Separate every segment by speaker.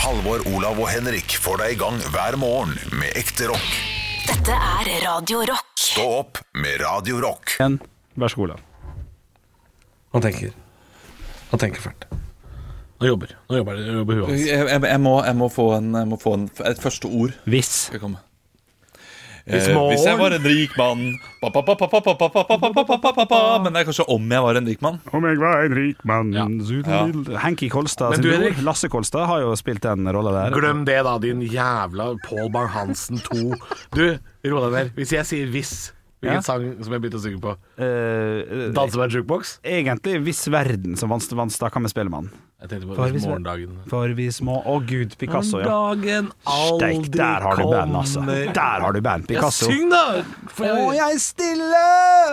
Speaker 1: Halvor, Olav og Henrik får deg i gang hver morgen med ekte rock.
Speaker 2: Dette Radio Rock.
Speaker 1: Stå opp med Radio Rock.
Speaker 3: Vær så god, Olav.
Speaker 4: Han tenker fælt. Nå jobber huet hans.
Speaker 5: Jeg må få et første ord.
Speaker 3: Hvis.
Speaker 5: Skal komme. Hvis jeg var en rik mann. Men det er kanskje om jeg var en rik mann.
Speaker 3: Om jeg var en rik mann.
Speaker 5: Ja.
Speaker 3: Henki Kolstad sin bror, Lasse Kolstad, har jo spilt den rollen der.
Speaker 4: Glem det da, din jævla Paul Bang-Hansen 2. Du, ro deg der. Hvis jeg sier hvis, hvilken sang som jeg begynte å synge på? Danse med jukebox?
Speaker 3: Egentlig Hvis verden som vannst, da kan vi spille med han.
Speaker 4: Jeg tenkte på morgendagen.
Speaker 3: For vi små. Å Gud, Picasso, ja.
Speaker 4: Morgendagen aldri
Speaker 3: Steik, der har du band, altså. Der har du band, Picasso.
Speaker 4: Ja, syng da!
Speaker 3: Og jeg stille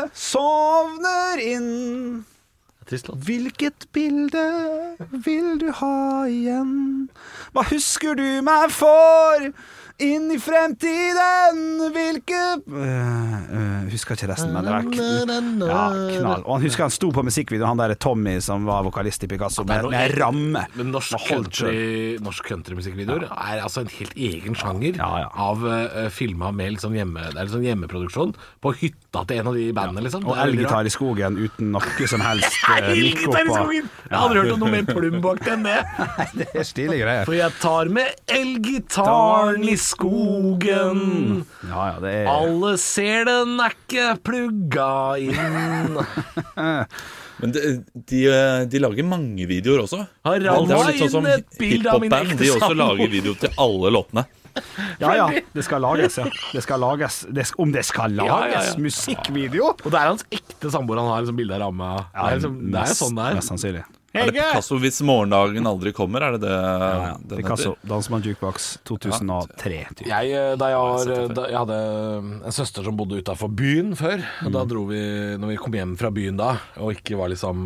Speaker 3: sovner inn.
Speaker 4: Trist låt.
Speaker 3: Hvilket bilde vil du ha igjen? Hva husker du meg for? Inn i fremtiden. Hvilke husker ikke resten, men det var knall. Og han husker han sto på musikkvideoen, han der Tommy som var vokalist i Picasso, med ramme.
Speaker 4: Men norsk countrymusikkvideoer er altså en helt egen sjanger av filma med litt sånn det er litt sånn hjemmeproduksjon på hytta til en av de bandene, liksom.
Speaker 3: Og elgitar i skogen uten noe som helst mikk opp.
Speaker 4: Jeg har aldri hørt om noe mer plumbakt enn det.
Speaker 3: Det er stilige greier.
Speaker 4: For jeg tar med elgitaren i skogen.
Speaker 3: Det er...
Speaker 4: Alle ser den er ikke plugga inn.
Speaker 5: Men de lager mange videoer også.
Speaker 4: Har
Speaker 5: det er litt sånn som
Speaker 4: et bilde av min
Speaker 5: hiphop-band. De også lager video til alle låtene.
Speaker 3: Det skal lages, Det skal lages, om det skal lages musikkvideo.
Speaker 4: Og det er hans ekte samboer han har som bilde av ramma. Det er jo sånn det er.
Speaker 3: Mest sannsynlig.
Speaker 5: Er det Picasso hvis morgendagen aldri kommer? Er det det?
Speaker 3: Picasso, Danse med jukebox 2003 typ.
Speaker 4: Jeg hadde en søster som bodde utenfor byen før. Og da dro vi, når vi kom hjem fra byen da, og ikke var liksom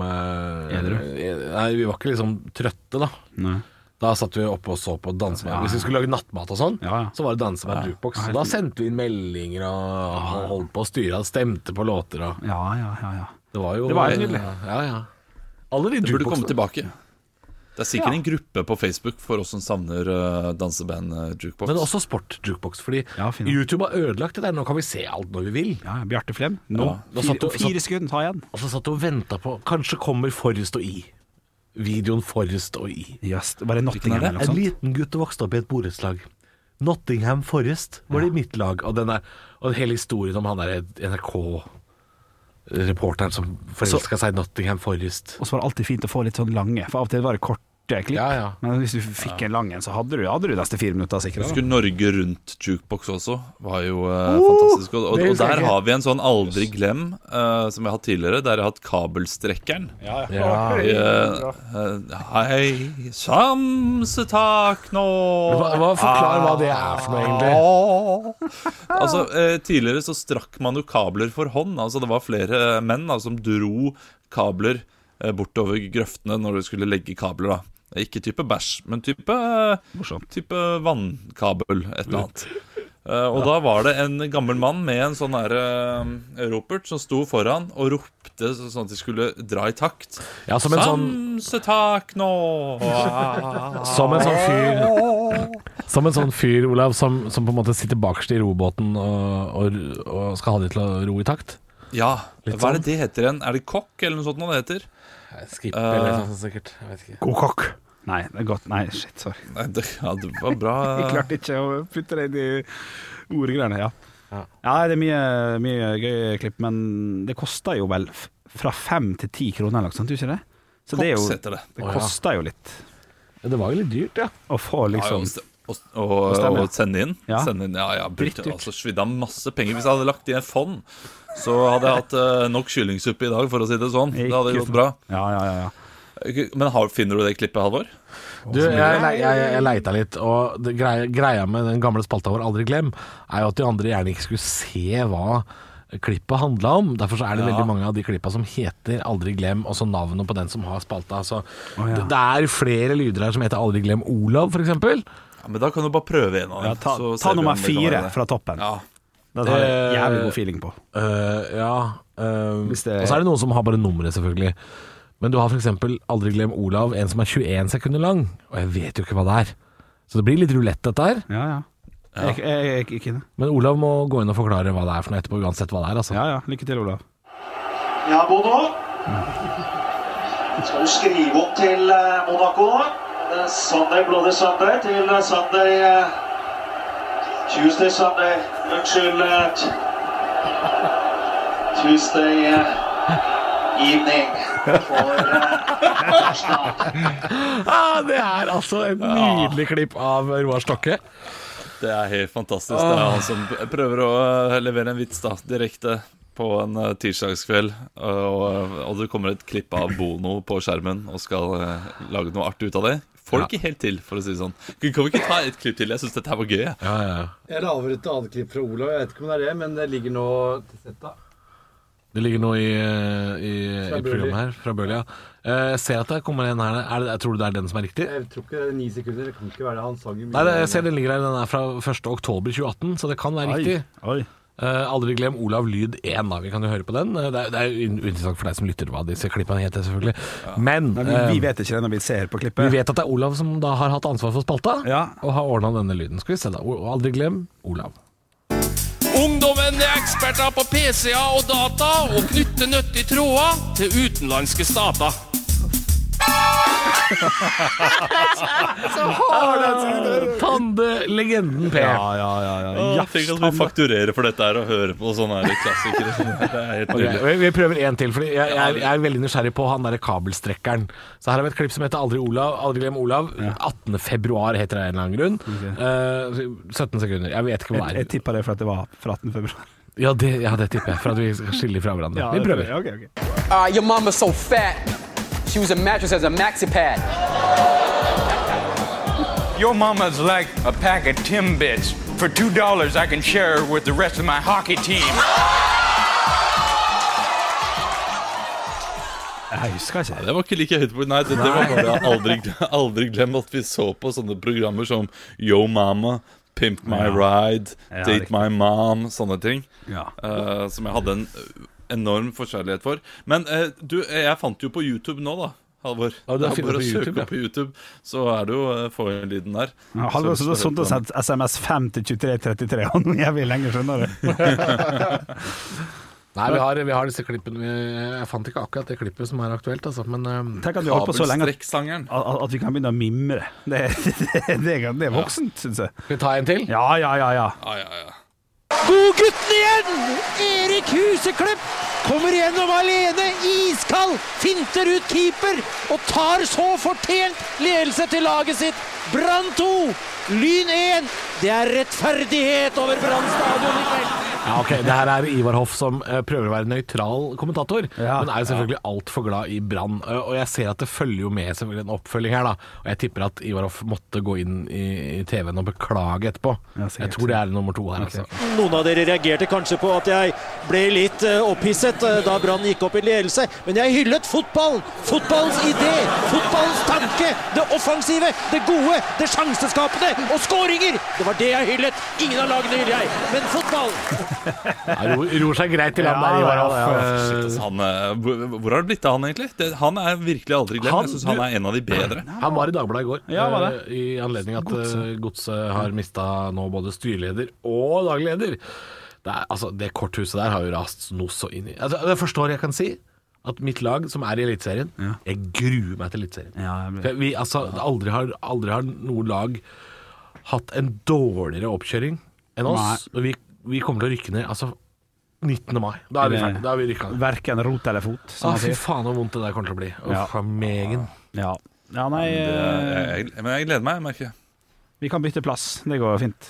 Speaker 4: Nei, vi var ikke liksom trøtte da.
Speaker 3: Nei.
Speaker 4: Da satt vi oppe og så på danse med. Hvis vi skulle lage nattmat og sånn, så var det danse med jukebox. Så da sendte vi inn meldinger og holdt på å styre og stemte på låter og... Det var jo
Speaker 3: nydelig.
Speaker 5: Det burde komme tilbake. Det er sikkert en gruppe på Facebook for oss som savner danseband jukebox.
Speaker 4: Men også sport-jukebox, fordi YouTube har ødelagt det der. Nå kan vi se alt når vi vil.
Speaker 3: Bjarte Flem. Nå, 4 sekunder, ta igjen.
Speaker 4: Og så satt du og ventet på, kanskje kommer Forrest og I. Videoen Forrest og I.
Speaker 3: Var det Nottingham eller noe sånt?
Speaker 4: En liten gutt vokste opp i et borettslag. Nottingham Forrest var det i mitt lag. Og hele historien om han der NRK-reporteren som forelsket seg i Nottingham Forrest.
Speaker 3: Og så var det alltid fint å få litt sånn lange, for av og til var det korte klipp. Men hvis du fikk en lang en, så hadde du neste 4 minutter sikkert.
Speaker 5: Husker Norge Rundt jukebox også var jo fantastisk. Og der har vi en sånn aldri glem som jeg har hatt tidligere, der jeg har hatt kabelstrekkeren. Hei, samsetak nå.
Speaker 4: Forklar hva det er for noe egentlig.
Speaker 5: Altså, tidligere så strakk man jo kabler for hånd. Altså det var flere menn som dro kabler bortover grøftene når du skulle legge kabler da. Ikke type bæsj, men type vannkabel, et eller annet. Og da var det en gammel mann med en sånn her ropert som sto foran og ropte sånn at de skulle dra i takt.
Speaker 4: Som en
Speaker 5: Samsetak nå.
Speaker 4: Som en sånn fyr, Olav, som på en måte sitter bakerst i robåten og skal ha de til å ro i takt.
Speaker 5: Ja, hva er det heter igjen? Er det kokk eller noe sånt det heter?
Speaker 4: Skip eller noe sånt sikkert, jeg vet ikke.
Speaker 3: God kokk. Nei, det er godt. Nei, shit, sorry.
Speaker 5: Nei, det var bra.
Speaker 3: Jeg klarte ikke å putte det inn i ordgreiene, det er mye gøy klipp, men det koster jo vel fra 5 til 10 kroner eller noe sånt, ikke det? Så det er jo, det koster jo litt.
Speaker 4: Det var jo litt dyrt,
Speaker 3: å få liksom...
Speaker 5: Og sende inn. Brukte svidd av masse penger. Hvis jeg hadde lagt i en fond, så hadde jeg hatt nok kyllingsuppe i dag, for å si det sånn. Det hadde gått bra. Men finner du det klippet, Halvor?
Speaker 4: Jeg leita litt, og greia med den gamle spalta vår Aldri glem er jo at de andre gjerne ikke skulle se hva klippet handla om. Derfor så er det veldig mange av de klippa som heter Aldri glem, og så navnet på den som har spalta. Så det er flere lyder her som heter Aldri glem Olav, for eksempel.
Speaker 5: Men da kan du bare prøve en av dem.
Speaker 3: Ta nummer 4 fra toppen. Det har jeg jævlig god feeling på.
Speaker 4: Og så er det noen som har bare nummeret, selvfølgelig. Men du har for eksempel Aldri glem Olav, en som er 21 sekunder lang. Og jeg vet jo ikke hva det er. Så det blir litt rulett dette her.
Speaker 3: Ja. Jeg ikke det.
Speaker 4: Men Olav må gå inn og forklare hva det er for noe etterpå, uansett hva det er. Altså.
Speaker 3: Ja, lykke til, Olav.
Speaker 6: Ja, Bono. Skal du skrive opp til Monaco nå? Sunday, Bloody Sunday til Sunday Tuesday, Sunday. Unnskyld. Tuesday evening for
Speaker 4: Det er altså en nydelig klipp av Roar Stokke.
Speaker 5: Det er helt fantastisk. Det er han som prøver å levere en vits da, direkte på en tirsdagskveld, og det kommer et klipp av Bono på skjermen og skal lage noe artig ut av det. Får det ikke helt til, for å si det sånn. Kan vi ikke ta et klipp til? Jeg synes dette her var gøy.
Speaker 7: Jeg laver et annet klipp fra Olav. Jeg vet ikke om det er det, men det ligger nå til setta.
Speaker 4: Det ligger nå i programmet her, fra Bøhlia. Jeg ser at det kommer en her. Jeg tror det er den som er riktig.
Speaker 7: Jeg tror ikke det er 9 sekunder. Det kan ikke være det. Han sang jo mye.
Speaker 4: Nei, jeg ser den ligger her. Den er fra 1. oktober 2018, så det kan være riktig. Aldri glem Olav Lyd 1 da. Vi kan jo høre på den. Det er interessant for deg som lytter hva disse klippene heter, selvfølgelig. Men
Speaker 3: vi vet ikke det når vi ser på klippet.
Speaker 4: Vi vet at det er Olav som da har hatt ansvar for spalta, og har ordnet denne lyden. Skal vi se da. Aldri glem Olav.
Speaker 8: Ungdommen er eksperter på PC-er og data og knytter nyttige tråder til utenlandske stater.
Speaker 4: Så har den Tande-legenden Per.
Speaker 5: Ja. Tenk at vi fakturerer for dette her og hører på sånne her klassikere. Det er helt nydelig.
Speaker 4: Vi prøver en til, fordi jeg er veldig nysgjerrig på han der kabelstrekkeren. Så her har vi et klipp som heter Aldri glem Olav. 18. februar heter det en eller annen grunn. 17 sekunder. Jeg vet ikke hva det er.
Speaker 3: Jeg tipper det for at det var fra 18. februar.
Speaker 4: Ja, det tipper jeg, for at vi skal skille fra hverandre. Vi prøver.
Speaker 9: Okay. Your mama's so fat. She was a mattress as a maxi pad.
Speaker 10: Your mama's like a pack of Timbits. For $2 I can share her with the rest of my hockey team.
Speaker 3: Jeg husker ikke.
Speaker 5: Det var ikke like høyt på. Nei, det var bare aldri glem at vi så på sånne programmer som Yo Mama, Pimp My Ride, Date My Mom, sånne ting. Som jeg hadde en enorm forskjellighet for. Men jeg fant jo på YouTube nå da, Halvor.
Speaker 4: Du har
Speaker 5: bare søkt på YouTube, så er det jo få-lyden der.
Speaker 3: Halvor, så du har sånt å sende SMS 5 til 2333, og nå er vi lenger, skjønner du.
Speaker 4: Nei, vi har disse klippene. Jeg fant ikke akkurat det klippet som er aktuelt, altså, men
Speaker 3: tenk at vi har holdt på så lenge at vi kan begynne å mimre. Det er voksent, synes jeg.
Speaker 4: Skal vi ta en til?
Speaker 3: Ja.
Speaker 11: Godgutten igjen! Erik Huseklepp kommer gjennom alene, iskald, finter ut keeper og tar så fortjent ledelse til laget sitt. Brann 2, Lyn 1. Det er rettferdighet over Brann stadion i kveld.
Speaker 4: Ja, ok, det her er Ivar Hoff som prøver å være nøytral kommentator, men er jo selvfølgelig alt for glad i Brann. Og jeg ser at det følger jo med selvfølgelig en oppfølging her da, og jeg tipper at Ivar Hoff måtte gå inn i TV-en og beklage etterpå. Jeg tror det er nummer 2 her, altså.
Speaker 11: Noen av dere reagerte kanskje på at jeg ble litt opphisset da Brann gikk opp i ledelse, men jeg hyllet fotballen, fotballens idé, fotballens tanke, det offensive, det gode, det sjanseskapende og skåringer. Det var det jeg hyllet. Ingen av lagene hyller jeg, men fotball.
Speaker 4: Ror seg greit til han der, Ivar Hoff.
Speaker 5: Hvor har det blitt av han egentlig? Han er virkelig aldri glemt. Jeg synes han er en av de bedre.
Speaker 4: Han var i Dagbladet i går, i anledning at Godset har mistet nå både styreleder og dagleder. Det korthuset der har jo rast noe så inn i. Jeg forstår jeg kan si at mitt lag som er i Eliteserien, jeg gruer meg til Eliteserien. Vi aldri har noe lag hatt en dårligere oppkjøring enn oss. Og vi kommer til å rykke ned 19. mai. Da er vi ferdig. Da er vi rykket ned.
Speaker 3: Hverken rot eller fot.
Speaker 4: Fy faen hvor vondt det der kommer til å bli. Fra megen.
Speaker 3: Men
Speaker 5: jeg gleder meg, jeg merker.
Speaker 3: Vi kan bytte plass. Det går fint.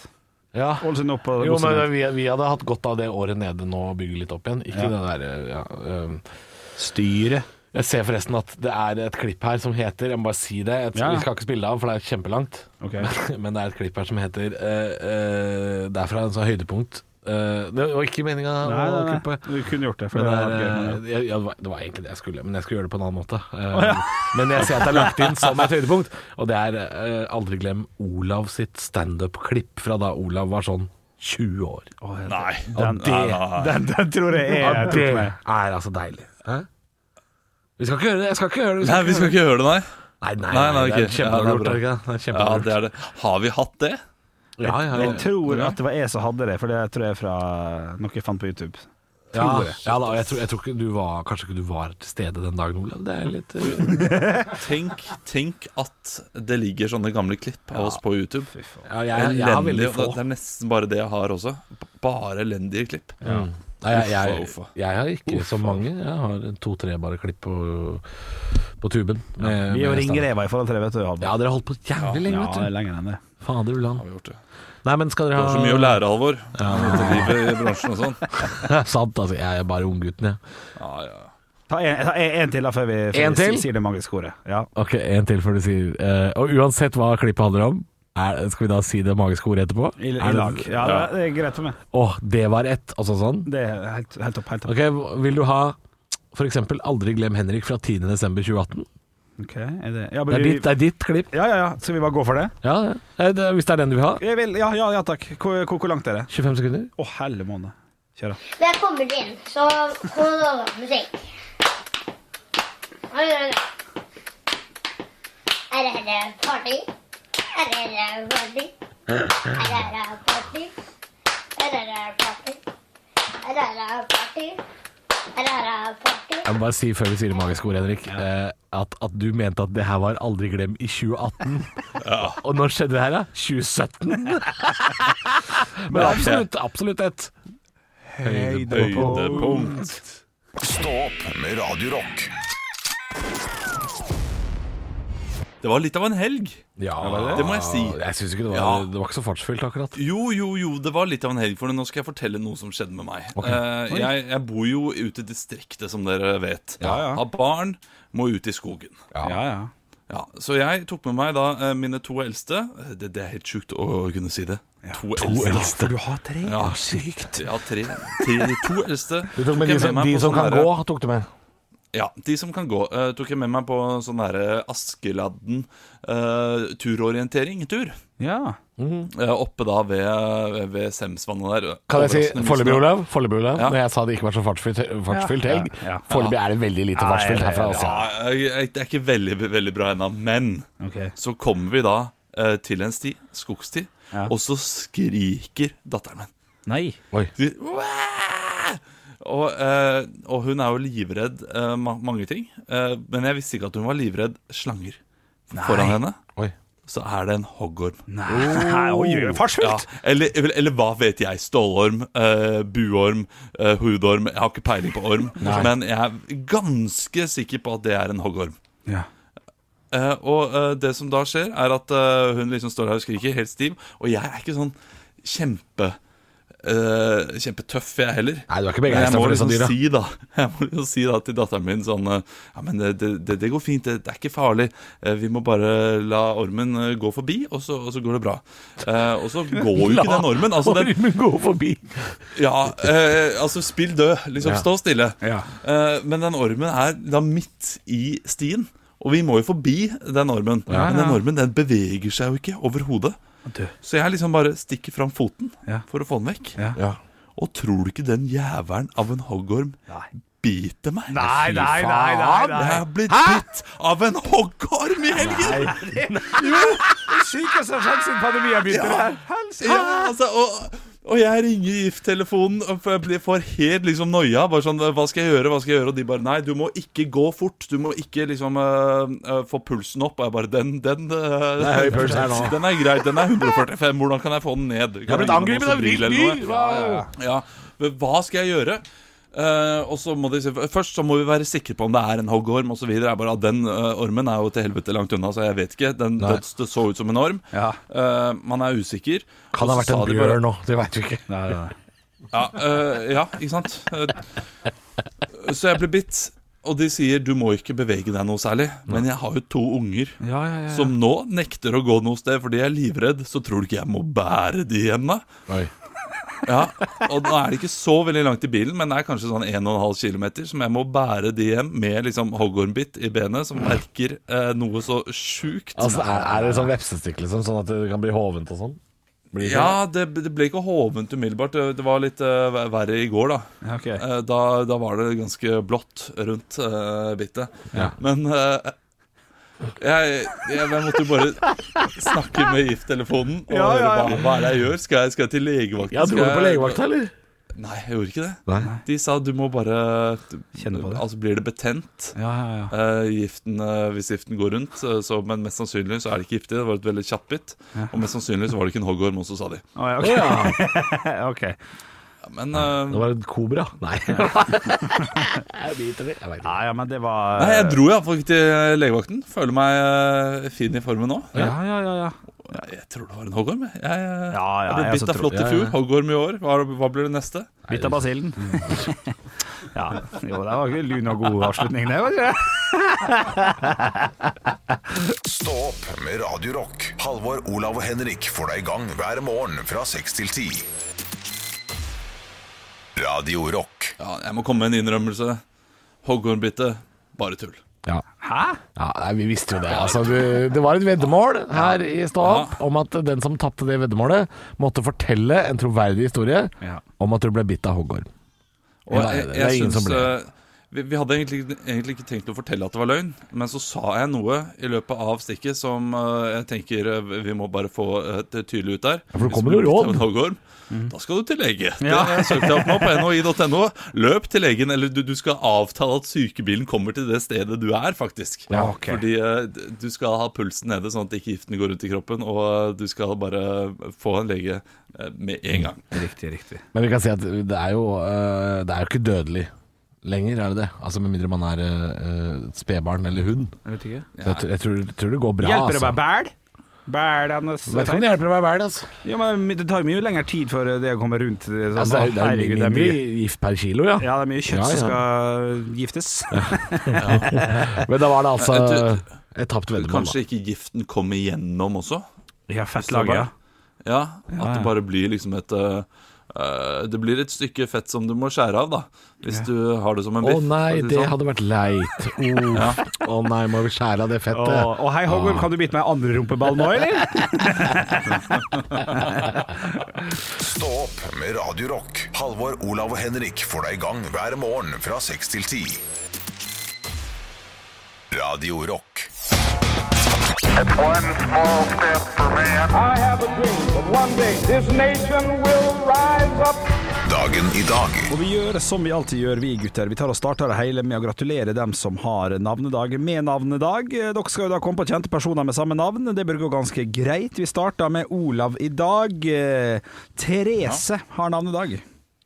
Speaker 4: Men vi hadde hatt godt av det året nede nå og bygge litt opp igjen. Ikke det der
Speaker 3: styre.
Speaker 4: Jeg ser forresten at det er et klipp her som heter, jeg må bare si det, vi skal ikke spille det av, for det er kjempelangt, men det er et klipp her som heter det er fra en sånn høydepunkt. Det var ikke meningen å klippe.
Speaker 3: Du kunne gjort det,
Speaker 4: for det var egentlig det jeg skulle, men jeg skulle gjøre det på en annen måte. Men jeg ser at det er lagt inn som et høydepunkt, og det er aldri glem Olav sitt stand-up-klipp fra da Olav var sånn 20 år.
Speaker 5: Nei,
Speaker 3: den tror jeg er
Speaker 4: det er altså deilig. Vi skal ikke gjøre det.
Speaker 5: Nei, vi skal ikke gjøre det, nei.
Speaker 4: Nei, det er kjempebra gjort.
Speaker 5: Det er det. Har vi hatt det?
Speaker 3: Ja. Jeg tror at det var jeg som hadde det, for det tror jeg fra noe jeg fant på YouTube.
Speaker 4: Jeg tror ikke du var til stede den dagen, Olav. Det er litt
Speaker 5: Tenk at det ligger sånne gamle klipp av oss på YouTube.
Speaker 4: Jeg har veldig få.
Speaker 5: Det er nesten bare det jeg har også. Bare elendige klipp.
Speaker 4: Jeg har ikke så mange. Jeg har 2-3 bare klipp på tuben.
Speaker 3: Vi er jo ringrever i forhold til det, vet du.
Speaker 4: Ja, dere har holdt på jævlig lenge, vet du.
Speaker 3: Ja, lenger enn det.
Speaker 4: Fader ulland.
Speaker 5: Har vi gjort det.
Speaker 4: Nei, men skal dere ha...
Speaker 5: Det er så mye å lære, Alvor. Livet i bransjen og sånn.
Speaker 4: Sant, altså. Jeg er bare unggutten, jeg.
Speaker 5: Ja.
Speaker 3: Ta en til da, før vi sier det magiske ordet. Ja.
Speaker 4: Ok, en til før du sier... og uansett hva klippet handler om, skal vi da si det magiske ordet etterpå?
Speaker 3: I lag. Ja, det er greit for meg.
Speaker 4: Det var ett, altså sånn?
Speaker 3: Det er helt opp.
Speaker 4: Ok, vil du ha for eksempel Aldri glem Henrik fra 10. desember 2018?
Speaker 3: Ok,
Speaker 4: det er ditt klipp.
Speaker 3: Ja. Skal vi bare gå for det?
Speaker 4: Ja, hvis det er den du vil ha.
Speaker 3: Ja, takk. Hvor langt er det?
Speaker 4: 25 sekunder.
Speaker 3: Helle måned. Kjør da.
Speaker 12: Når jeg kommer inn, så kommer det over musikk. Er det party? Er det party?
Speaker 4: Jeg må bare si før vi sier det magiske ordet, Henrik, at du mente at det her var Aldri glem i 2018. Og når skjedde det her, da? 2017? Men absolutt et
Speaker 1: høydepunkt. Stå opp med Radio Rock.
Speaker 5: Det var litt av en helg.
Speaker 4: Ja,
Speaker 5: det må jeg si.
Speaker 4: Jeg synes ikke det var ikke så fartsfylt akkurat.
Speaker 5: Jo, det var litt av en helg. For nå skal jeg fortelle noe som skjedde med meg.
Speaker 4: Okay.
Speaker 5: Jeg bor jo ute i distriktet, som dere vet. Har barn, må ut i skogen. Ja, så jeg tok med meg da mine 2 eldste. Det er helt sjukt å kunne si det. 2 eldste.
Speaker 3: For du har 3?
Speaker 5: Ja, sykt. Ja, 3. 2 eldste.
Speaker 4: Du tok med de som kan gå, tok du med?
Speaker 5: Ja, de som kan gå. Tok jeg med meg på sånn der Askeladden turorientering-tur.
Speaker 3: Ja.
Speaker 5: Oppe da ved Semsvannet der.
Speaker 4: Kan jeg si Foreløpig, Olav? Når jeg sa det ikke var så fartsfylt helg. Foreløpig er det veldig lite fartsfylt herfra også.
Speaker 5: Det er ikke veldig, veldig bra ennå. Men så kommer vi da til en sti, skogsti, og så skriker datteren min.
Speaker 3: Nei.
Speaker 4: Oi.
Speaker 5: Og hun er jo livredd mange ting, men jeg visste ikke at hun var livredd slanger. Foran henne så er det en hoggorm.
Speaker 3: Nei, fartsfylt.
Speaker 5: Eller hva vet jeg, stålorm, buorm, hudorm. Jeg har ikke peiling på orm. Men jeg er ganske sikker på at det er en hoggorm. Og det som da skjer er at hun liksom står her og skriker helt stiv. Og jeg er ikke sånn kjempetøff jeg heller.
Speaker 4: Nei, du er ikke begeistret for det som dyr,
Speaker 5: da. Jeg må liksom si da til datteren min sånn: ja, men det går fint, det er ikke farlig. Vi må bare la ormen gå forbi, og så går det bra. Og så går jo ikke den ormen. Altså,
Speaker 4: ormen går forbi.
Speaker 5: Ja, altså spill død, liksom stå stille. Men den ormen er da midt i stien, og vi må jo forbi den ormen. Men den ormen, den beveger seg jo ikke overhodet. Så jeg liksom bare stikker fram foten for å få den vekk. Og tror du ikke den jævelen av en hoggorm biter meg?
Speaker 3: Nei.
Speaker 5: Jeg har blitt bitt av en hoggorm i helgen.
Speaker 3: Jo, det sykeste som har skjedd siden pandemien begynte.
Speaker 5: Ja, altså, og jeg ringer gifttelefonen, for jeg får helt liksom noia. Bare sånn, hva skal jeg gjøre? Og de bare, nei, du må ikke gå fort. Du må ikke liksom få pulsen opp. Og jeg bare, den
Speaker 4: høy puls her nå.
Speaker 5: Den er grei, den er 145. Hvordan kan jeg få den ned?
Speaker 4: Jeg har blitt angrepet av vilt dyr.
Speaker 5: Ja, hva skal jeg gjøre? Og så må de si, først så må vi være sikre på om det er en hoggorm og så videre. Bare, den ormen er jo til helvete langt unna, så jeg vet ikke. Det så ut som en orm. Man er usikker.
Speaker 4: Kan det ha vært en bjørn nå? Det vet du ikke.
Speaker 5: Ja, ikke sant. Så jeg ble bitt, og de sier du må ikke bevege deg noe særlig. Men jeg har jo 2 unger som nå nekter å gå noe sted fordi jeg er livredd. Så tror du ikke jeg må bære de igjen da? Ja, og nå er det ikke så veldig langt i bilen, men det er kanskje sånn 1,5 kilometer som jeg må bære de hjem med liksom hoggormbitt i benet, som merker noe så sjukt.
Speaker 4: Altså er det sånn vepsestikk liksom, sånn at det kan bli hovent og sånn?
Speaker 5: Ja, det ble ikke hovent umiddelbart. Det var litt verre i går da. Da var det ganske blått rundt bittet. Men Jeg måtte jo bare snakke med gifttelefonen og høre hva er det jeg gjør. Skal jeg til legevakten?
Speaker 4: Ja, dro du på legevakten, eller?
Speaker 5: Nei, jeg gjorde ikke det.
Speaker 4: Nei.
Speaker 5: De sa du må bare
Speaker 3: kjenne på det.
Speaker 5: Altså blir det betent giften, hvis giften går rundt men mest sannsynlig så er det ikke giftig. Det var et veldig kjapt bit. Og mest sannsynlig så var det ikke en hoggorm også, sa de.
Speaker 3: Ok.
Speaker 5: Men
Speaker 4: det var en kobra. Nei. Jeg biter det. Jeg vet ikke.
Speaker 3: Men det var
Speaker 5: Nei, jeg dro i hvert fall ikke til legevakten. Føler meg fin i formen nå.
Speaker 3: Ja.
Speaker 5: Jeg tror det var en hoggorm. Jeg ble bitt av flott i fjor. Hoggorm i år. Hva blir det neste?
Speaker 3: Bitt av basillen. Jo, det var ikke lun og god avslutning, det var ikke.
Speaker 1: Stå opp med Radio Rock. Halvor, Olav og Henrik får deg i gang hver morgen fra 6 til 10. Radio Rock.
Speaker 5: Jeg må komme med en innrømmelse. Hoggormbitte, bare tull.
Speaker 4: Ja. Hæ? Ja, vi visste jo det. Altså, det var et veddemål her i Stå opp om at den som tappte det veddemålet, måtte fortelle en troverdig historie om at du ble bitt av hoggorm.
Speaker 5: Og jeg synes vi hadde egentlig ikke tenkt å fortelle at det var løgn, men så sa jeg noe i løpet av stikket som jeg tenker vi må bare få tydelig ut der.
Speaker 4: For det kommer jo råd.
Speaker 5: Da skal du til lege. Det søkte jeg opp nå på NHI.no. Løp til legen, eller du skal avtale at sykebilen kommer til det stedet du er, faktisk. Fordi du skal ha pulsen nede, sånn at ikke giftene går rundt i kroppen, og du skal bare få en lege med en gang.
Speaker 3: Riktig.
Speaker 4: Men vi kan si at det er jo ikke dødelig lenger, er det det? Altså med mindre man er spedbarn eller hund.
Speaker 3: Jeg vet ikke.
Speaker 4: Jeg tror det går bra.
Speaker 3: Hjelper det å være bæl? Vet
Speaker 4: du om det hjelper å være bæl, altså?
Speaker 3: Ja, men det tar mye lengre tid for det å komme rundt sånn.
Speaker 4: Altså, det er mye gift per kilo, ja.
Speaker 3: Ja, det er mye kjøtt som skal giftes.
Speaker 4: Men da var det altså et tapt veddemål.
Speaker 5: Kanskje ikke giften kommer igjennom også?
Speaker 3: Ja, fettlaget.
Speaker 5: Ja, at det bare blir liksom det blir et stykke fett som du må skjære av da, hvis du har det som en biff.
Speaker 4: Nei, det hadde vært leit. Nei, må vi skjære av det fettet.
Speaker 3: Hei Hågård, kan du bite meg andre rumpeball nå, eller?
Speaker 1: Stå opp med Radio Rock. Halvor, Olav og Henrik får deg i gang hver morgen fra 6 til 10. Radio Rock.
Speaker 13: It's one small step for man. I have a dream that one day this nation will rise up.
Speaker 1: Dagen i dag.
Speaker 3: Og vi gjør som vi alltid gjør, vi gutter. Vi tar og starter det hele med å gratulere dem som har navnedag med navnedag. Dere skal jo da komme på kjente personer med samme navn. Det bør gå ganske greit. Vi starter med Olav i dag. Therese har navnedag.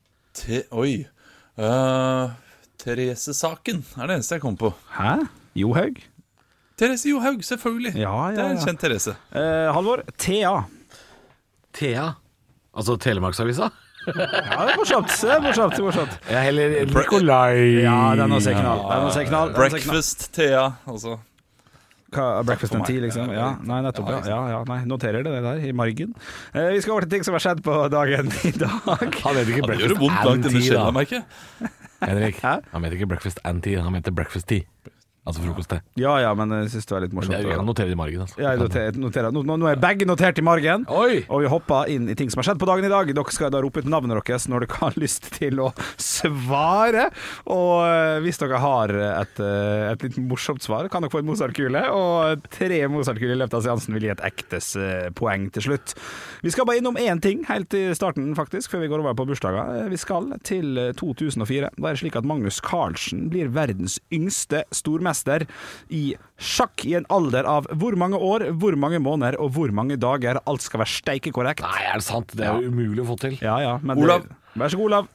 Speaker 5: Therese-saken er det eneste jeg kom på.
Speaker 3: Hæ? Johaug?
Speaker 5: Therese Johaug, selvfølgelig. Det er en kjent Therese.
Speaker 3: Halvor, Thea.
Speaker 4: Thea? Altså Telemarksavisa?
Speaker 3: Ja, det er morsomt.
Speaker 4: Jeg heller Nikolai.
Speaker 3: Ja, den har seg knall.
Speaker 5: Breakfast Thea, altså.
Speaker 3: Breakfast and tea, liksom. Ja, nei, nettopp. Nei, noterer det der i margen. Vi skal over til ting som har skjedd på dagen i dag.
Speaker 4: Han heter ikke
Speaker 5: Breakfast and tea, da.
Speaker 4: Henrik, han heter ikke Breakfast and tea, han heter Breakfast tea. Altså frokost det.
Speaker 3: Ja, men jeg synes det var litt morsomt.
Speaker 4: Jeg kan notere det i margen, altså.
Speaker 3: Ja, jeg noterer. Nå er begge notert i margen.
Speaker 4: Oi!
Speaker 3: Og vi hopper inn i ting som har skjedd på dagen i dag. Dere skal da rope ut navnet deres når dere har lyst til å svare. Og hvis dere har et litt morsomt svar, kan dere få en Mozart-kule. Og 3 Mozart-kuler i løpet av seansen vil gi et ektes poeng til slutt. Vi skal bare innom én ting helt i starten, faktisk, før vi går over på bursdager. Vi skal til 2004. Da er det slik at Magnus Carlsen blir verdens yngste stormester i sjakk i en alder av hvor mange år, hvor mange måneder og hvor mange dager. Alt skal være steike korrekt.
Speaker 4: Nei, er det sant? Det er jo umulig å få til.
Speaker 3: Ja, men
Speaker 5: Olav.
Speaker 3: Vær så god, Olav.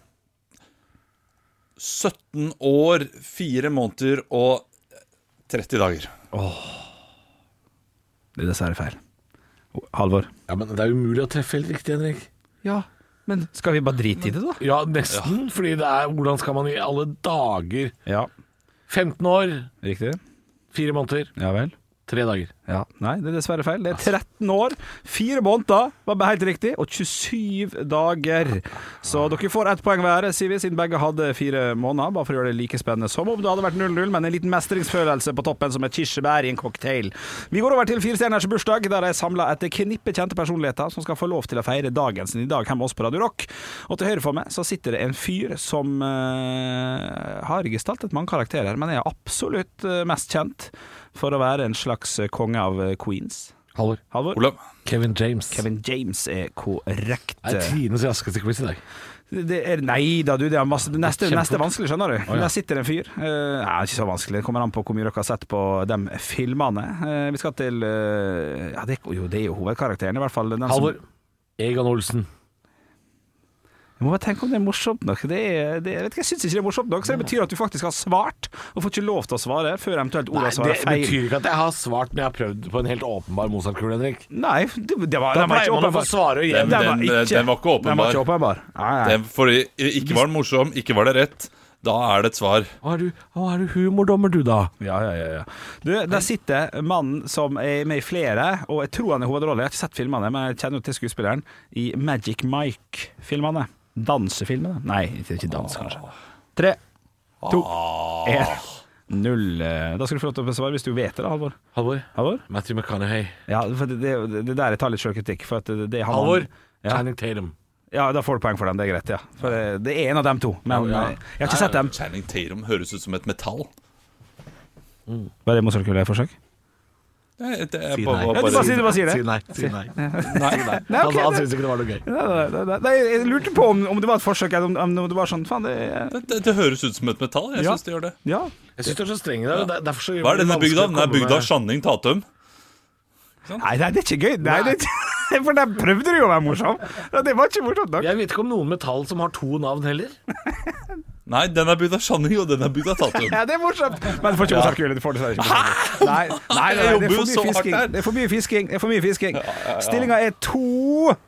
Speaker 5: 17 år, 4 måneder og 30 dager.
Speaker 3: Det er dessverre feil. Halvor.
Speaker 4: Ja, men det er umulig å treffe helt riktig, Henrik.
Speaker 3: Ja, men skal vi bare drite i det da?
Speaker 4: Ja, nesten, fordi det er hvordan skal man i alle dager.
Speaker 3: Ja.
Speaker 4: 15 år.
Speaker 3: Riktig.
Speaker 4: 4 måneder.
Speaker 3: Ja vel.
Speaker 4: 3 dager.
Speaker 3: Ja, nei, det er dessverre feil. Det er 13 år, 4 måneder, var bare helt riktig, og 27 dager. Så dere får 1 poeng hver, sier vi, siden begge hadde 4 måneder, bare for å gjøre det like spennende som om det hadde vært 0-0, men en liten mestringsfølelse på toppen som et kirsebær i en cocktail. Vi går over til 4 stjerners bursdag, der jeg samlet et knippe kjente personligheter som skal få lov til å feire dagen sin i dag hjemme hos på Radio Rock. Og til høyre for meg så sitter det en fyr som har gestaltet mange karakterer, men er absolutt mest kjent for å være en slags konge av Queens.
Speaker 4: Halvor.
Speaker 5: Olav.
Speaker 4: Kevin James.
Speaker 3: Kevin James er korrekt.
Speaker 4: Det er tidenes raskeste quiz i dag.
Speaker 3: Nei da, du, det er masse, neste er vanskelig, skjønner du. Der sitter en fyr. Ikke så vanskelig, det kommer an på hvor mye dere har sett på de filmene. Vi skal til det er jo hovedkarakteren, i hvert fall.
Speaker 4: Halvor. Egon Olsen.
Speaker 3: Jeg må bare tenke om det er morsomt nok. Jeg synes ikke det er morsomt nok, så det betyr at du faktisk har svart, og får ikke lov til å svare før eventuelt Ola svarer feil.
Speaker 4: Det betyr ikke at jeg har svart, men jeg har prøvd på en helt åpenbar Mozart-kule, Henrik.
Speaker 3: Nei, det var ikke åpenbar.
Speaker 5: Den var ikke åpenbar. For ikke var den morsom, ikke var det rett. Da er det et svar.
Speaker 4: Er du humordommer, du da?
Speaker 3: Ja. Du, der sitter mannen som er med i flere, og jeg tror han er hovedrolle. Jeg har ikke sett filmene, men jeg kjenner jo til skuespilleren i Magic Mike-filmene. Dansefilmene? Nei, ikke dans, kanskje. 3, 2, 1, 0. Da skal du få lov til å svare hvis du vet det, da, Halvor?
Speaker 4: Matthew McConaughey.
Speaker 3: Ja, for det der jeg tar litt selvkritikk.
Speaker 4: Halvor? Channing Tatum.
Speaker 3: Ja, da får du poeng for den, det er greit, ja. For det er en av dem to, men jeg har ikke sett dem.
Speaker 5: Channing Tatum høres ut som et metall.
Speaker 3: Var det Mozart-kule-forsøk?
Speaker 5: Det er
Speaker 3: du bare sier det.
Speaker 4: Si nei. Han synes ikke det var noe gøy.
Speaker 3: Nei, jeg lurte på om det var et forsøk, eller om det var sånn, faen,
Speaker 5: det høres ut som et metall, jeg synes det gjør det.
Speaker 3: Ja.
Speaker 4: Jeg synes det er så streng der,
Speaker 5: Hva er denne bygd av? Den er bygd av Channing Tatum.
Speaker 3: Nei, det er ikke gøy. For der prøvde du jo å være morsom. Det var ikke morsomt nok.
Speaker 4: Jeg vet ikke om noen metall som har 2 navn heller.
Speaker 5: Nei, den er bygd av Channing, og den er bygd av Tatum.
Speaker 3: Ja, det er morsomt. Men du får ikke Mozart-kule, du får det ikke. Nei, det er for mye fisking. Stillingen er 2-1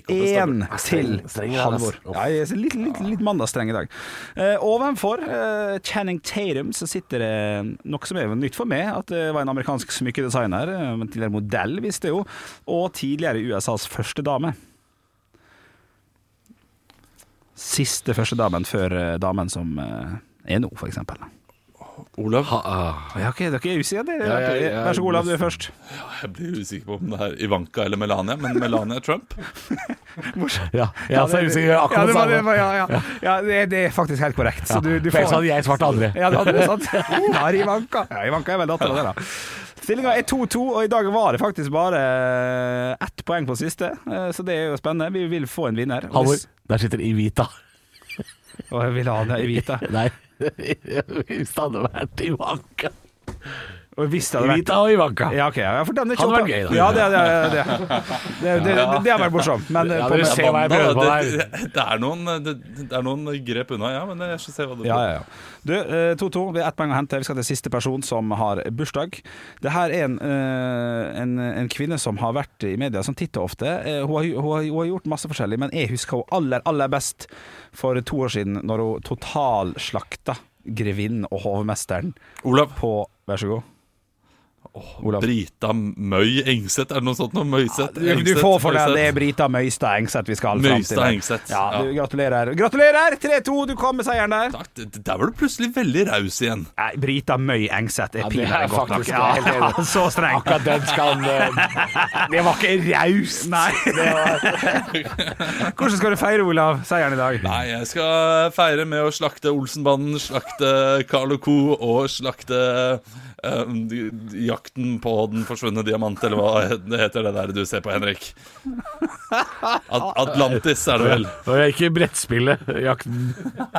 Speaker 3: til Halvor. Ja, jeg er litt mandagsstreng i dag. Ovenfor Channing Tatum så sitter det noe som er nytt for meg, at det var en amerikansk smykkedesigner, men tidligere modell visste jeg jo, og tidligere USAs første dame. Siste første damen før damen som er nå, for eksempel.
Speaker 5: Olav?
Speaker 3: Ja, ok, dere er usikre. Vær så god, Olav, du er først.
Speaker 5: Ja, jeg blir usikker på om det er Ivanka eller Melania, men Melania er Trump.
Speaker 4: Ja, så er usikker akkurat samme.
Speaker 3: Ja, det er faktisk helt korrekt. Så du
Speaker 4: får sånn, jeg svarte aldri.
Speaker 3: Ja, det er sant. Ja, Ivanka. Ja, Ivanka er vel datteren der, da. Stillingen er 2-2, og i dag var det faktisk bare 1 poeng på siste, så det er jo spennende. Vi vil få en vinner.
Speaker 4: Halvor, der sitter Ivita.
Speaker 3: Og jeg vil ha det Ivita.
Speaker 4: Nei, hvis det hadde vært Ivanka.
Speaker 3: Og hvis det hadde vært
Speaker 4: Ivita og Ivanka.
Speaker 3: Ja, ok, ja, for den er ikke
Speaker 4: hadde vært gøy, da.
Speaker 3: Ja, det har vært morsomt. Men
Speaker 4: dere ser hva jeg prøver på der.
Speaker 5: Det er noen grep unna, ja, men jeg skal se hva det
Speaker 3: får. Ja. Du, 2-2, vi har 1 poeng å hente. Vi skal til siste person som har bursdag. Det her er en kvinne som har vært i media som titter ofte. Hun har gjort masse forskjellig, men jeg husker hun aller best for 2 år siden, når hun totalslakta grevinnen og hovmesteren.
Speaker 5: Olav.
Speaker 3: Vær så god.
Speaker 5: Brita Møy Engseth, er det noe sånt?
Speaker 3: Du får for deg, det er Brita Møystad Engseth vi skal fram til.
Speaker 5: Engseth.
Speaker 3: Ja, du, gratulerer 3-2, du kom med seieren der.
Speaker 5: Takk, der var du plutselig veldig raus igjen.
Speaker 3: Nei, Brita Møy Engseth er
Speaker 4: pinlig godt nok.
Speaker 3: Ja, så streng.
Speaker 4: Akkurat den skal det var ikke raus.
Speaker 3: Nei. Hvordan skal du feire, Olav, seieren i dag?
Speaker 5: Nei, jeg skal feire med å slakte Olsenbanden, slakte Carl & Co. og slakte Jakten på den forsvunne diamant, eller hva det heter det der du ser på, Henrik. Atlantis er det vel.
Speaker 4: Og jeg er ikke brettspillet Jakten.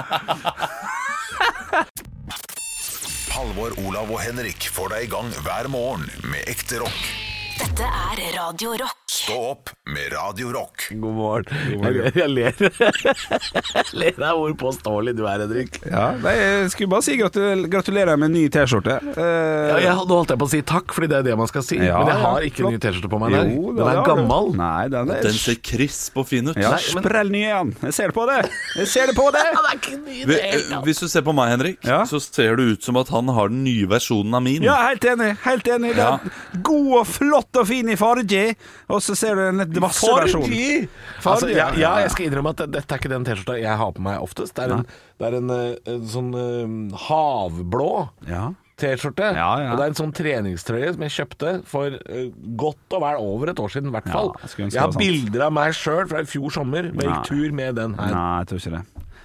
Speaker 1: Halvor, Olav og Henrik får deg i gang hver morgen med ekte rock.
Speaker 2: Dette er Radio Rock.
Speaker 1: Stå opp med Radio Rock.
Speaker 4: God morgen. Jeg ler av hvor påståelig du er, Henrik.
Speaker 3: Ja, jeg skulle bare si gratulerer med en ny t-skjorte.
Speaker 4: Nå holdt jeg på å si takk, fordi det er det man skal si. Men jeg har ikke en ny t-skjorte på meg der. Den er gammel.
Speaker 3: Nei,
Speaker 5: den ser krisp og fin ut.
Speaker 3: Ja, sprell ny igjen. Jeg ser det på det.
Speaker 5: Hvis du ser på meg, Henrik, så ser det ut som at han har den nye versjonen av min.
Speaker 3: Ja, helt enig. Det er god og flott og fin i farge. Og så ser du en litt vasse versjon.
Speaker 4: Altså, jeg skal innrømme at dette er ikke den t-skjorta jeg har på meg oftest. Det er en sånn havblå t-skjorte. Og det er en sånn treningstrøye som jeg kjøpte for godt og vel over et år siden, i hvert fall. Jeg har bilder av meg selv fra i fjor sommer, hvor jeg gikk tur med den her.
Speaker 3: Nei, jeg tror ikke det.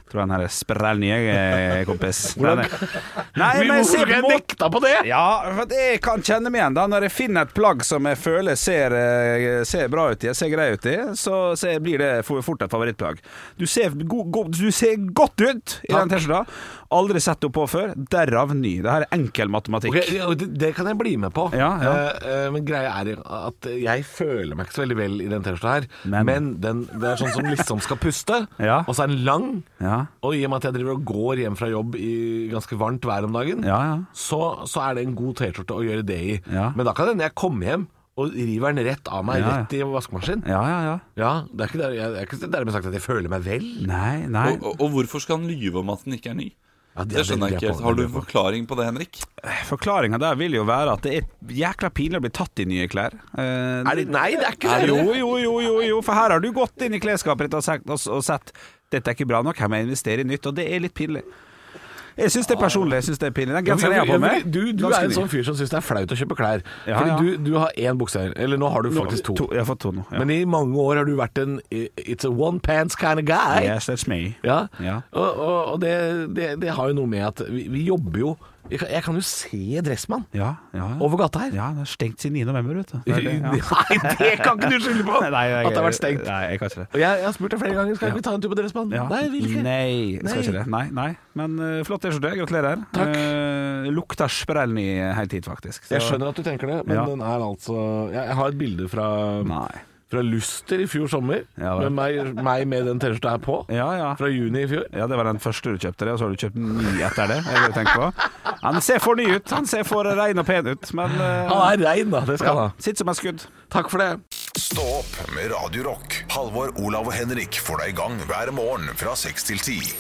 Speaker 3: Tror han her er sprellnye kompis.
Speaker 4: Hvorfor skal jeg nekta på det?
Speaker 3: Ja, for jeg kan kjenne meg igjen da. Når jeg finner et plagg som jeg føler ser bra ut i, ser grei ut i, så blir det fort et favorittplagg. Du ser godt ut i den T-skjorta. Aldri sett opp på før. Derav ny. Det her er enkel matematikk.
Speaker 4: Det kan jeg bli med på. Men greia er at jeg føler meg ikke så veldig vel i den T-skjorta her. Men det er sånn som liksom skal puste, og så er den lang. Og i og med at jeg driver og går hjem fra jobb i ganske varmt vær om dagen, så er det en god T-skjorte å gjøre det i. Men da kan jeg komme hjem og river den rett av meg, rett i vaskemaskinen. Det er ikke dermed sagt at jeg føler meg vel.
Speaker 5: Nei. Og hvorfor skal han lyve om at den ikke er ny? Det skjønner jeg ikke helt. Har du en forklaring på det, Henrik?
Speaker 3: Forklaringen der vil jo være at det er jækla pinlig å bli tatt i nye klær.
Speaker 4: Nei, det er ikke det.
Speaker 3: Jo, for her har du gått inn i klesskapet ditt og sett dette er ikke bra nok, her må jeg investere i nytt, og det er litt pinlig. Jeg synes det er personlig, jeg synes det er pinlig. Den genseren jeg har på meg.
Speaker 4: Du er en sånn fyr som synes det er flaut å kjøpe klær. Fordi du har én bukse, eller nå har du faktisk 2.
Speaker 3: Jeg har fått 2 nå.
Speaker 4: Men i mange år har du vært en it's a one pants kind of guy.
Speaker 3: Yes, that's me.
Speaker 4: Og det har jo noe med at vi jobber jo. Jeg kan jo se Dressmann over gata her.
Speaker 3: Ja, det er stengt siden 9. november, vet du.
Speaker 4: Nei, det kan ikke du skylde på.
Speaker 3: Nei,
Speaker 4: at det har vært stengt.
Speaker 3: Nei, jeg kan ikke det.
Speaker 4: Og jeg har spurt deg flere ganger, skal vi ta en tur på Dressmann? Nei, jeg vil ikke.
Speaker 3: Nei, skal ikke det. Nei. Men flott T-skjorte, gratulerer.
Speaker 4: Takk.
Speaker 3: Lukter sprellen i helt tid, faktisk.
Speaker 4: Jeg skjønner at du tenker det, men den er altså Jeg har et bilde fra Luster i fjor sommer, med meg med den T-skjorta her på, fra juni i fjor.
Speaker 3: Ja, det var den første du kjøpte det, og så har du kjøpt ny etter det. Jeg tenker på. Han ser for ny ut, han ser for rein og pen ut, men
Speaker 4: han er rein da, det skal han ha.
Speaker 3: Sitt som en skudd.
Speaker 4: Takk for det.
Speaker 1: Stå opp med Radio Rock. Halvor, Olav og Henrik får deg i gang hver morgen fra 6 til 10.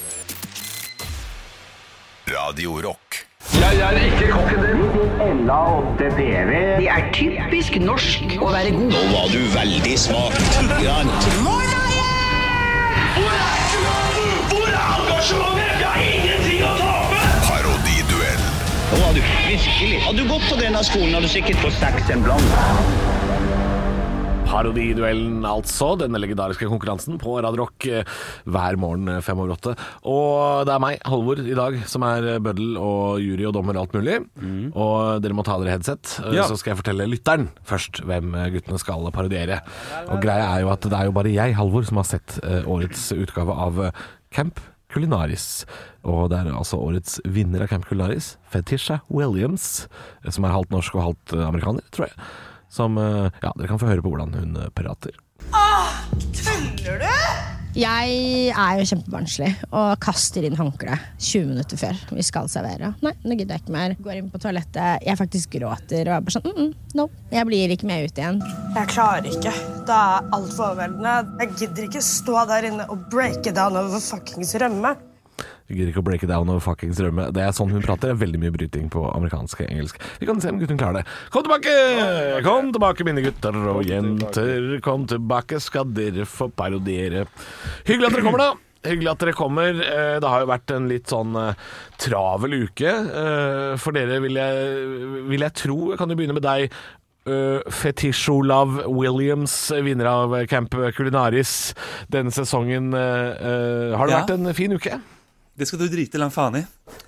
Speaker 1: Radio Rock.
Speaker 14: Jeg er ikke kokken din. LA8 PV. Det er typisk norsk å være god.
Speaker 15: Nå var du veldig smart.
Speaker 14: Hvor er engasjementet? Jeg har ingenting å tape!
Speaker 1: Parodiduell.
Speaker 15: Nå har du virkelig. Hadde du gått på denne skolen, hadde du sikkert fått 6 en blant.
Speaker 4: Parodiduellen, altså. Denne legendariske konkurransen på Radio Rock hver morgen 5:08. Og det er meg, Halvor, i dag, som er bøddel og jury og dommer og alt mulig. Og dere må ta dere headset. Så skal jeg fortelle lytteren først hvem guttene skal parodiere. Og greia er jo at det er jo bare jeg, Halvor, som har sett årets utgave av Camp Culinaris. Og det er altså årets vinner av Camp Culinaris, Fetisha Williams, som er halvt norsk og halvt amerikaner, tror jeg. Som, dere kan få høre på hvordan hun prater.
Speaker 16: Tuller du? Jeg er jo kjempebarnslig og kaster inn håndkle 20 minutter før vi skal servere. Nei, nå gidder jeg ikke mer. Går inn på toalettet, jeg faktisk gråter og er bare sånn, no, jeg blir ikke med ut igjen.
Speaker 17: Jeg klarer ikke. Det er alt for overveldende. Jeg gidder ikke stå der inne og breake down over fuckings rømme.
Speaker 4: Jeg gidder ikke å break it down over fuckings rømme. Det er sånn hun prater. Det er veldig mye bryting på amerikansk engelsk. Vi kan se om gutten klarer det. Kom tilbake! Kom tilbake, mine gutter og jenter. Kom tilbake, skal dere få parodiere. Hyggelig at dere kommer, da. Hyggelig at dere kommer. Det har jo vært en litt sånn travel uke. For dere vil jeg tro, jeg kan jo begynne med deg, Fetisha Williams, vinner av Camp Culinaris denne sesongen. Har det vært en fin uke?
Speaker 5: Det skal du drite langt faen i.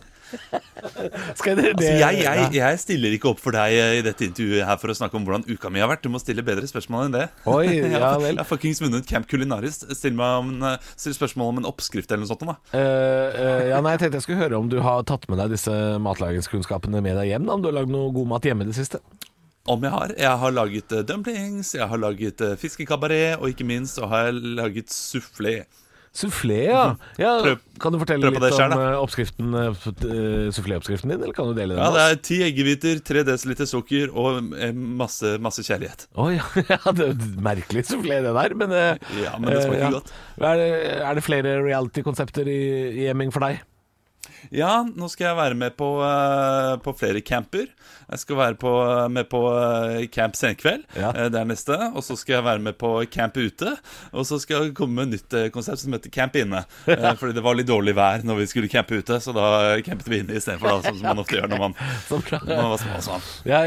Speaker 4: Skal det?
Speaker 5: Jeg stiller ikke opp for deg i dette intervjuet her for å snakke om hvordan uka mi har vært. Du må stille bedre spørsmål enn det.
Speaker 4: Oi, ja vel.
Speaker 5: Jeg har fucking vunnet Camp Culinaris. Still spørsmål om en oppskrift eller noe sånt da.
Speaker 4: Jeg tenkte jeg skulle høre om du har tatt med deg disse matlagingskunnskapene med deg hjem, om du har lagd noe god mat hjemme i det siste.
Speaker 5: Om jeg har. Jeg har laget dumplings, jeg har laget fiskekabaret, og ikke minst så har jeg laget soufflé.
Speaker 4: Soufflé, ja. Kan du fortelle litt om oppskriften, soufflé-oppskriften din, eller kan du dele den?
Speaker 5: Ja, det er 10 eggehviter, 3 dl sukker og masse kjærlighet.
Speaker 4: Ja, det er merkelig soufflé det der, men
Speaker 5: ja, men det smaker godt.
Speaker 4: Er det flere reality-konsepter i hjemming for deg?
Speaker 5: Ja, nå skal jeg være med på flere camper. Jeg skal være med på Camp Senkveld. Det er neste. Og så skal jeg være med på Camp Ute. Og så skal jeg komme med et nytt konsept som heter Camp Inne. Fordi det var litt dårlig vær når vi skulle campe ute, så da campet vi inne i stedet for sånn som man ofte gjør når man var små.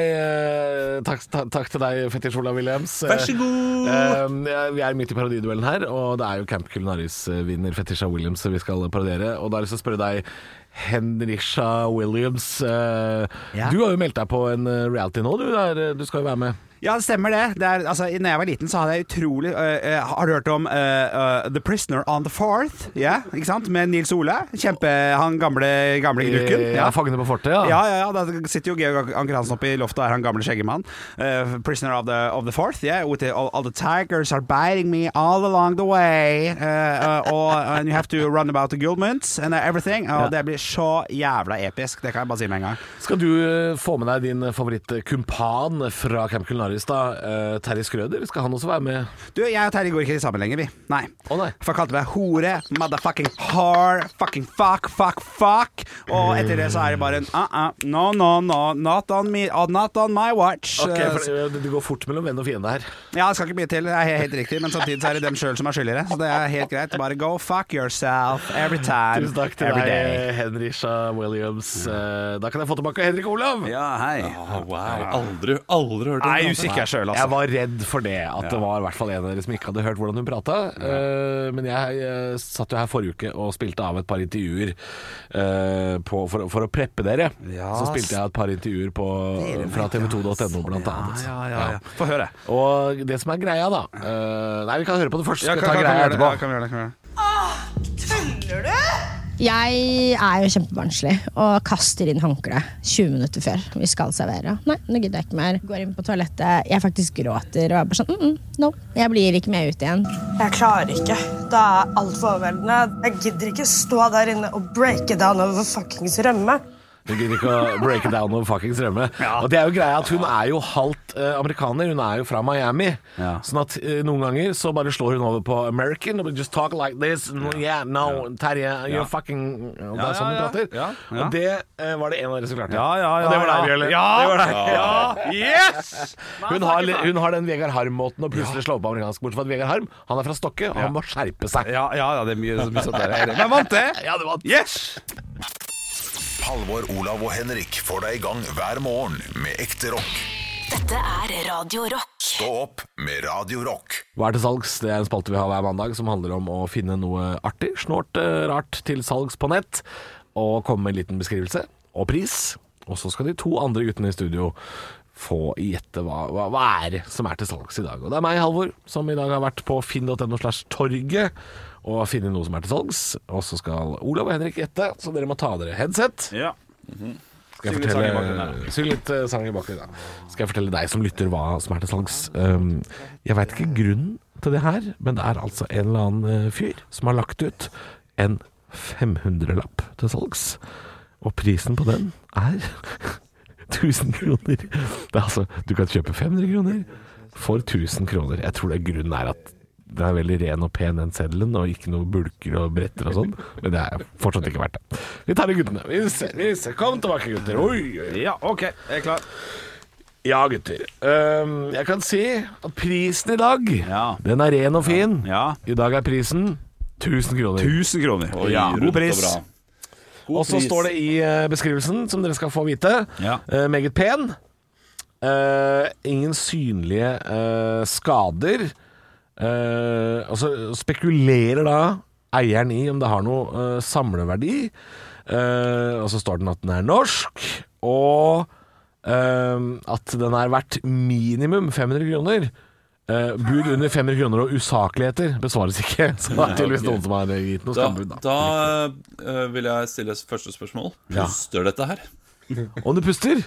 Speaker 4: Takk til deg, Fetisj Olav Williams.
Speaker 5: Vær så god!
Speaker 4: Vi er midt i parodiduellen her, og det er jo Camp Culinaris-vinner Fetisha Williams vi skal parodiere. Og da har jeg lyst til å spørre deg, Henrisha Williams, du har jo meldt deg på en reality nå, du skal jo være med.
Speaker 3: Ja, det stemmer det. Altså, når jeg var liten så hadde jeg utrolig har du hørt om The Prisoner on the Fourth? Ja, ikke sant? Med Nils Ole. Han gamle glukken.
Speaker 4: Ja, fangene på fortet,
Speaker 3: ja. Ja, da sitter jo Georg Anker Hansen oppe i loftet, og han gamle skjeggemann. Prisoner of the Fourth, yeah, with all the tigers are biting me all along the way. And you have to run about the Gulments and everything. Og det blir så jævla episk, det kan jeg bare si med en gang.
Speaker 4: Skal du få med deg din favorittkumpan fra Camp Culinaris? Terje Skrøder, skal han også være med?
Speaker 3: Du, jeg og Terje går ikke sammen lenger, vi. Nei. For jeg kalte meg hore, motherfucking whore, fucking fuck. Og etter det så er det bare en no, not on me, not on my watch.
Speaker 4: Ok, for det går fort mellom venn og fiende her.
Speaker 3: Ja, det skal ikke mye til, det er helt riktig, men samtidig så er det dem selv som er skyldigere, så det er helt greit. Bare go fuck yourself every time.
Speaker 4: Tusen takk til deg, Henrisha Williams. Da kan jeg få tilbake Henrik Olav.
Speaker 3: Ja, hei.
Speaker 5: Wow, aldri hørt om det.
Speaker 3: Selv, altså.
Speaker 4: Jeg var redd for det, at det var i hvert fall en av dere som ikke hadde hørt hvordan hun pratet. Men jeg satt jo her forrige uke og spilte av et par intervjuer for å preppe dere. Så spilte jeg et par intervjuer fra tv2.no blant annet.
Speaker 3: Ja. Få høre.
Speaker 4: Og det som er greia da nei, vi kan høre på det først. Skal ta greia etterpå.
Speaker 3: Kan vi gjøre det.
Speaker 17: Tuller du?
Speaker 16: Jeg er jo kjempebarnslig og kaster inn håndkleet 20 minutter før vi skal servere. Nei, nå gidder jeg ikke mer. Går inn på toalettet, jeg faktisk gråter og er bare sånn, no, jeg blir ikke med ut igjen.
Speaker 17: Jeg klarer ikke. Det er alt for overveldende. Jeg gidder ikke stå der inne og breake down over fuckings rømme.
Speaker 4: Hun gidder ikke å break it down over fuckings rømme. Og det er jo greia at hun er jo halvt amerikaner. Hun er jo fra Miami. Sånn at noen ganger så bare slår hun over på American og just talk like this. Yeah, no, Terje, you're fucking og det er sånn hun prater. Og det var det en av dere som klarte. Og det var deg, Bjørle. Det var deg. Yes! Hun har den Vegard Harm-måten å plutselig slå på amerikansk, bortsett fra at Vegard Harm, han er fra Stokke, og han må skjerpe seg.
Speaker 3: Ja, det er mye sånn der. Men vant det?
Speaker 4: Ja, det vant.
Speaker 3: Yes!
Speaker 1: Halvor, Olav og Henrik får deg i gang hver morgen med ekte rock.
Speaker 2: Dette er Radio Rock.
Speaker 1: Stå opp med Radio Rock.
Speaker 4: Hva er til salgs? Det er en spalte vi har hver mandag som handler om å finne noe artig, snort, rart til salgs på nett, og komme med en liten beskrivelse og pris. Og så skal de to andre guttene i studio få gjette hva er det som er til salgs i dag. Og det er meg, Halvor, som i dag har vært på finn.no/torget og finne noe som er til salgs. Og så skal Olav og Henrik gjette, så dere må ta dere headset.
Speaker 3: Ja.
Speaker 4: Skal jeg syng litt sang i bakgrunnen da. Skal jeg fortelle deg som lytter hva som er til salgs. Jeg vet ikke grunnen til det her, men det er altså en eller annen fyr som har lagt ut en 500-lapp til salgs. Og prisen på den er 1000 kroner. Det er altså, du kan kjøpe 500 kroner for 1000 kroner. Jeg tror det grunnen er at det er veldig ren og pen den seddelen, og ikke noe bulker og bretter og sånn. Men det er fortsatt ikke verdt det. Vi tar det, guttene. Vi ser. Kom tilbake, gutter. Oi.
Speaker 3: Ja, ok. Jeg er klar.
Speaker 4: Ja, gutter. Jeg kan si at prisen i dag, den er ren og fin. I dag er prisen 1000 kroner.
Speaker 3: 1000 kroner.
Speaker 4: Ja, god pris. Og så står det i beskrivelsen, som dere skal få vite, meget pen. Ingen synlige skader. Og så spekulerer da eieren i om det har noe samleverdi, og så står den at den er norsk, og at den er verdt minimum 500 kroner. Bud under 500 kroner og usakligheter besvares ikke. Så det er tydeligvis noen som har gitt noe skambud.
Speaker 5: Da vil jeg stille første spørsmål. Puster dette her?
Speaker 4: Om du puster?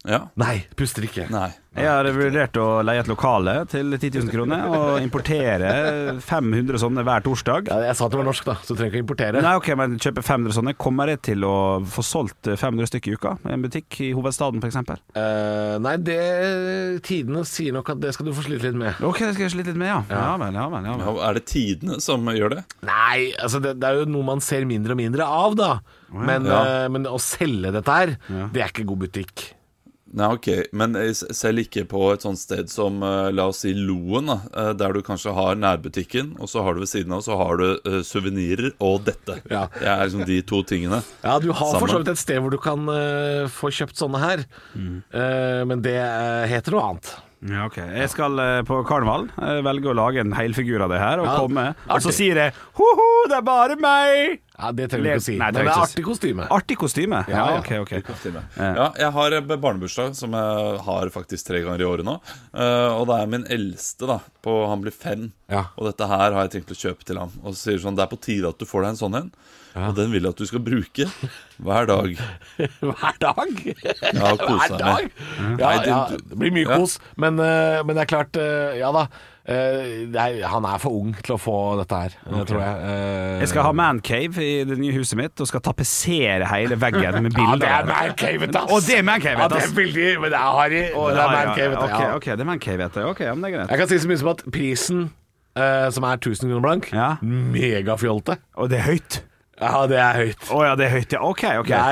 Speaker 5: Ja.
Speaker 4: Nei, puster ikke.
Speaker 5: Nei.
Speaker 3: Jeg har vurdert å leie et lokale til 10 000 kroner og importere 500 sånne hver torsdag.
Speaker 4: Ja, jeg sa at det var norsk, da, så du trenger ikke importere.
Speaker 3: Nei, ok, men kjøpe 500 sånne. Kommer jeg til å få solgt 500 stykker i uka? En butikk i hovedstaden, for eksempel?
Speaker 4: Nei, tidene sier nok at det skal du få slite litt med.
Speaker 3: Ok, det skal jeg slite litt med, ja. Ja vel.
Speaker 5: Ja, er det tidene som gjør det?
Speaker 4: Nei, altså det er jo noe man ser mindre og mindre av, da. Men å selge dette her, det er ikke god butikk.
Speaker 5: Nei, ok, men selv ikke på et sånt sted som, la oss si Loen, da, der du kanskje har nærbutikken, og så har du ved siden av, så har du souvenirer og dette. Det er liksom de to tingene.
Speaker 4: Ja, du har for så vidt et sted hvor du kan få kjøpt sånne her, men det heter noe annet.
Speaker 3: Ja, ok. Jeg skal på karneval velge å lage en helfigur av det her og komme, og så sier jeg ho-ho, det er bare meg! Ja,
Speaker 4: det trenger du ikke å si.
Speaker 3: Nei,
Speaker 4: men det er artig kostyme.
Speaker 3: Artig kostyme? Ja, ok.
Speaker 5: Ja, jeg har barnebursdag som jeg har faktisk 3 ganger i året nå, og det er min eldste da, han blir 5, og dette her har jeg tenkt å kjøpe til ham. Og så sier sånn, det er på tide at du får deg en sånn en, og den vil jeg at du skal bruke hver dag.
Speaker 4: Hver dag?
Speaker 5: Ja, kose deg med.
Speaker 4: Ja, det blir mye kos, men det er klart, ja da, han er for ung til å få dette her, tror jeg.
Speaker 3: Jeg skal ha mancave i det nye huset mitt og skal tapetsere hele veggen med bilder.
Speaker 4: Ja, det er mancave, ass.
Speaker 3: Og det er mancave,
Speaker 4: ja, det er veldig, men det er Harry, og det er mancave.
Speaker 3: Ok, det er mancave, ok, ja, men det er greit.
Speaker 4: Jeg kan si så mye som at prisen, som er 1000 kroner blank, megafjolte.
Speaker 3: Og det er høyt.
Speaker 4: Ja, det er høyt.
Speaker 3: Ja, det er høyt, ja, ok.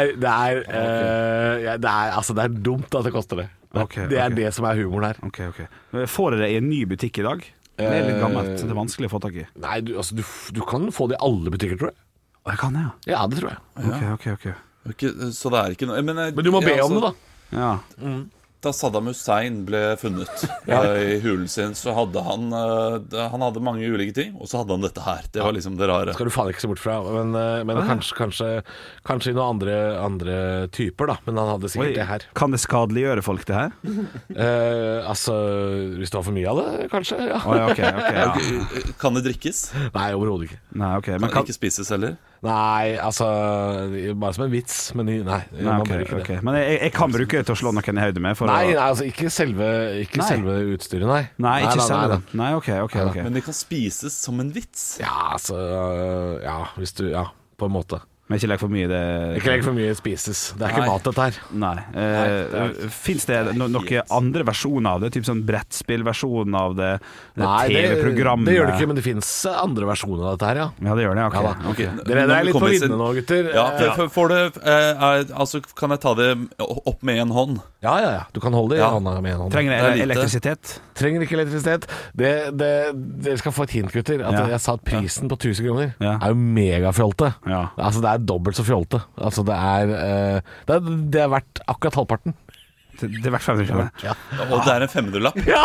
Speaker 4: Det er dumt at det koster det. Det er det som er humoren her.
Speaker 3: Ok. Får dere i en ny butikk i dag? Det er litt gammelt, det er vanskelig å få tak i.
Speaker 4: Nei, du kan få det i alle butikker, tror jeg.
Speaker 3: Jeg kan det, ja.
Speaker 4: Ja, det tror jeg.
Speaker 5: Ok. Så det er ikke noe...
Speaker 4: Men du må be om det, da.
Speaker 3: Ja.
Speaker 5: Da Saddam Hussein ble funnet i hulen sin, så hadde han hadde mange ulike ting, og så hadde han dette her. Det var liksom det rare.
Speaker 4: Skal du faen ikke se bort fra, men kanskje i noen andre typer, da. Men han hadde sikkert det her.
Speaker 3: Kan det skadeliggjøre folk, det her?
Speaker 4: Hvis du har for mye av det, kanskje, ja.
Speaker 5: Okay. Kan det drikkes?
Speaker 4: Nei, overhodet ikke.
Speaker 3: Nei, okay.
Speaker 5: Men kan det ikke spises heller?
Speaker 4: Nei, bare som en vits. Men man bør ikke det.
Speaker 3: Men jeg kan bruke det til å slå noen i hodet med.
Speaker 4: Nei, altså ikke selve utstyret, nei.
Speaker 3: Nei, ikke selve det. Nei, ok.
Speaker 5: Men det kan spises som en vits?
Speaker 4: Ja, hvis du, på en måte.
Speaker 3: Men ikke legg for mye
Speaker 4: Ikke legg for mye spises. Det er ikke mat dette her.
Speaker 3: Nei. Finnes det noen andre versjoner av det? Typ sånn brettspillversjon av det? TV-programmet?
Speaker 4: Det gjør det ikke, men det finnes andre versjoner av dette her, ja.
Speaker 3: Ja, det gjør det, ok.
Speaker 4: Dere er litt på vinnene nå, gutter.
Speaker 5: Ja, får det, altså kan jeg ta det opp med en hånd?
Speaker 4: Ja. Du kan holde det i hånda med en hånd.
Speaker 3: Trenger det elektrisitet?
Speaker 4: Trenger ikke elektrisitet. Dere skal få et hint, gutter. At jeg sa at prisen på 1000 kroner er jo megafjolte. Altså, det er dobbelt så fjolte. Altså, det er verdt akkurat halvparten.
Speaker 3: Det er verdt 500 kroner.
Speaker 5: Ja. Og det er en 500-lapp.
Speaker 4: Ja!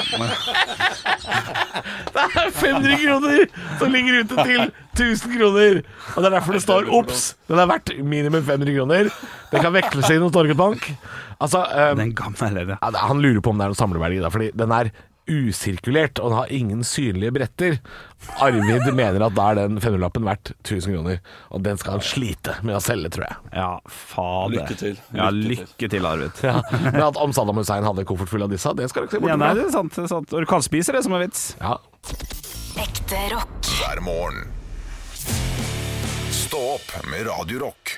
Speaker 4: Det er 500 kroner som ligger ute til 1000 kroner. Og det er derfor det står OPS. Den er verdt minimum 500 kroner. Den kan veksles inn hos Norges Bank. Altså,
Speaker 3: den gamle det.
Speaker 4: Han lurer på om det er noen samleverdi da, fordi den er usirkulert, og den har ingen synlige bretter. Arvid mener at da er den 500-lappen verdt 1000 kroner, og den skal han slite med å selge, tror jeg.
Speaker 3: Ja, fader.
Speaker 5: Lykke til.
Speaker 3: Lykke til, Arvid.
Speaker 4: Ja, men at om Saddam Hussein hadde koffert full av disse, det skal du ikke se bort fra.
Speaker 3: Nei, det er sant. Og du kan spise det som en vits.
Speaker 4: Ja.
Speaker 2: Ekte rock.
Speaker 1: Hver morgen. Stå opp med Radio Rock.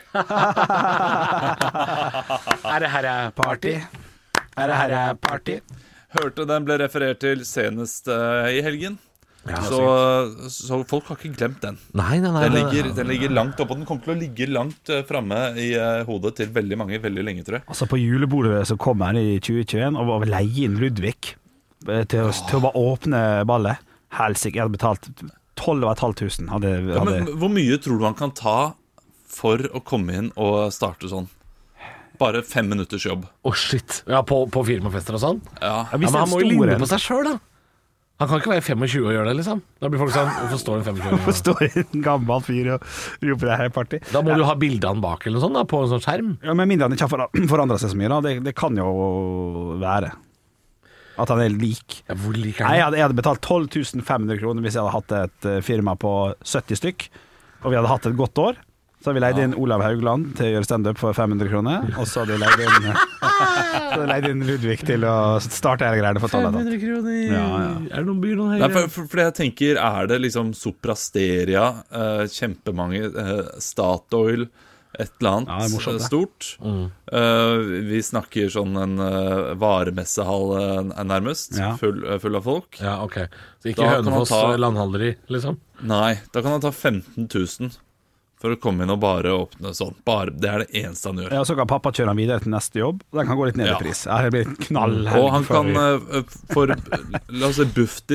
Speaker 3: Er det her party? Er det her party?
Speaker 5: Hørte den ble referert til senest i helgen. Så folk har ikke glemt den.
Speaker 4: Nei.
Speaker 5: Den ligger langt oppe, og den kommer til å ligge langt fremme i hodet til veldig mange veldig lenge, tror jeg.
Speaker 3: Altså på julebordet så kom jeg i 2021 og var leie inn Ludvig til å bare åpne ballet. Helsike, jeg hadde betalt 12.500.
Speaker 5: Men hvor mye tror du han kan ta for å komme inn og starte sånn? Bare 5 minutters jobb.
Speaker 4: Shit. Ja, på firmafester og sånn?
Speaker 5: Ja.
Speaker 4: Men han må jo ligne på seg selv, da. Han kan ikke være 25 og gjøre det, liksom. Da blir folk sånn, hvorfor står en 25 år?
Speaker 3: Hvorfor står en gammel fyr og roper det her party?
Speaker 4: Da må du ha bildet han bak eller noe sånt da, på en sånn skjerm.
Speaker 3: Ja, men mindre han ikke har forandret seg så mye da. Det kan jo være at han er lik.
Speaker 4: Ja, hvor lik er han?
Speaker 3: Jeg hadde betalt 12.500 kroner hvis jeg hadde hatt et firma på 70 stykk, og vi hadde hatt et godt år. Så har vi leid inn Olav Haugland til å gjøre stand-up for 500 kroner. Og så har vi leid inn Ludvig til å starte hele greiene for
Speaker 4: 500 kroner. Er det noen byer noen
Speaker 5: høyere? For jeg tenker, er det liksom Soprasteria, kjempemange, Statoil, et eller annet stort. Vi snakker sånn en varemessehall nærmest, full av folk.
Speaker 4: Ja, ok. Så ikke Hønefoss landhandleri, liksom?
Speaker 5: Nei, da kan han ta 15 000 for å komme inn og bare åpne sånn. Det er det eneste han gjør.
Speaker 3: Ja, så kan pappa kjøre han videre til neste jobb. Den kan gå litt ned i pris. Det blir knallhelg.
Speaker 5: Og han kan for, la oss si,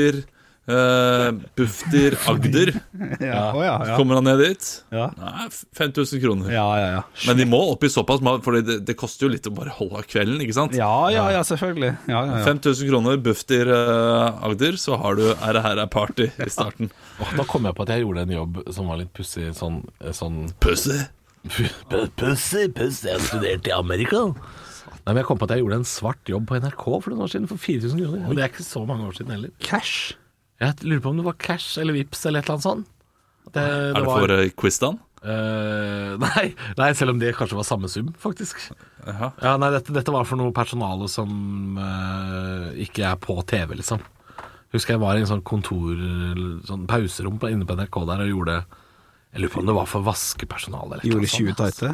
Speaker 5: Bufdir Agder. Kommer han ned dit? Nei, 5 000 kroner. Men de må opp i såpass, for det koster jo litt å bare holde av kvelden, ikke sant?
Speaker 3: Ja, selvfølgelig.
Speaker 5: 5 000 kroner, Bufdir Agder, så har du det her party i starten.
Speaker 4: Da kom jeg på at jeg gjorde en jobb som var litt pussig, sånn
Speaker 5: Pussig?
Speaker 4: Pussig, jeg studerte i Amerika. Nei, men jeg kom på at jeg gjorde en svart jobb på NRK for noen år siden, for 4 000 kroner. Og det er ikke så mange år siden heller.
Speaker 3: Cash?
Speaker 4: Jeg lurer på om det var cash eller vips eller et eller annet sånt.
Speaker 5: Er det for Quizdan?
Speaker 4: Nei, selv om det kanskje var samme sum, faktisk. Ja, nei, dette var for noe personale som ikke er på TV, liksom. Husker jeg var i en sånn kontor, sånn pauserom inne på NRK der og gjorde, jeg lurer på om det var for vaskepersonale eller
Speaker 3: gjorde 20 tighte?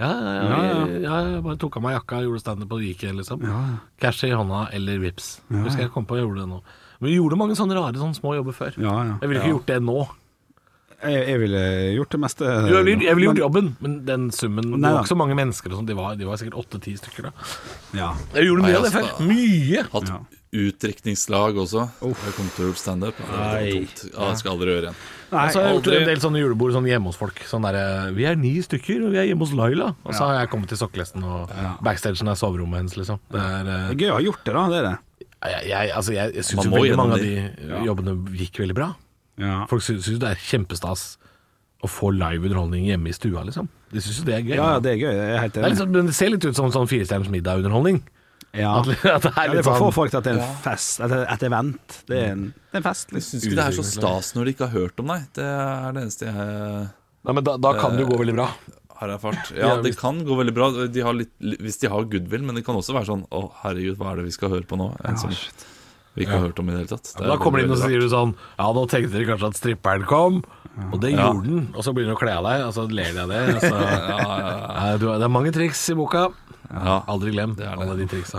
Speaker 4: Jeg bare tok av meg jakka og gjorde stand-up og gikk, liksom. Cash i hånda eller vips. Husker jeg kom på og gjorde det nå. Men vi gjorde mange sånne rare, sånne små jobber før. Jeg ville ikke gjort det nå.
Speaker 3: Jeg ville gjort det meste.
Speaker 4: Jeg ville gjort jobben, men den summen, det var ikke så mange mennesker og sånt, de var sikkert 8-10 stykker da. Jeg gjorde mye av det før. Mye!
Speaker 5: Hatt utdrikningslag også. Jeg kom til å gjøre stand-up. Jeg skal aldri gjøre igjen.
Speaker 4: Så har jeg gjort en del sånne julebord sånn hjemme hos folk. Sånn der, vi er 9 stykker, og vi er hjemme hos Laila. Og så har jeg kommet til sokkelesten, og backstagen er soverommet hennes, liksom. Det er
Speaker 3: gøy å ha gjort det da, det er det.
Speaker 4: Jeg synes jo veldig mange av de jobbene gikk veldig bra. Folk synes det er kjempestas å få live underholdning hjemme i stua, liksom. De synes jo det er gøy.
Speaker 3: Ja, det er gøy, jeg er helt enig.
Speaker 4: Det ser litt ut som sånn 4-stjerners middag-underholdning.
Speaker 3: At det er for å få folk til at det er en fest, et event. Det er en fest.
Speaker 5: Jeg synes ikke det er så stas når de ikke har hørt om deg. Det er det eneste jeg...
Speaker 4: Nei, men da kan det jo gå veldig bra.
Speaker 5: Det kan gå veldig bra hvis de har goodwill, men det kan også være sånn herregud, hva er det vi skal høre på nå? En som vi ikke har hørt om i det hele tatt.
Speaker 4: Da kommer de inn og så sier du sånn, nå tenkte dere kanskje at stripperen kom, og det gjorde den, og så begynner du å kle av deg, og så ler de av det. Det er mange triks i boka. Aldri glem alle de triksa.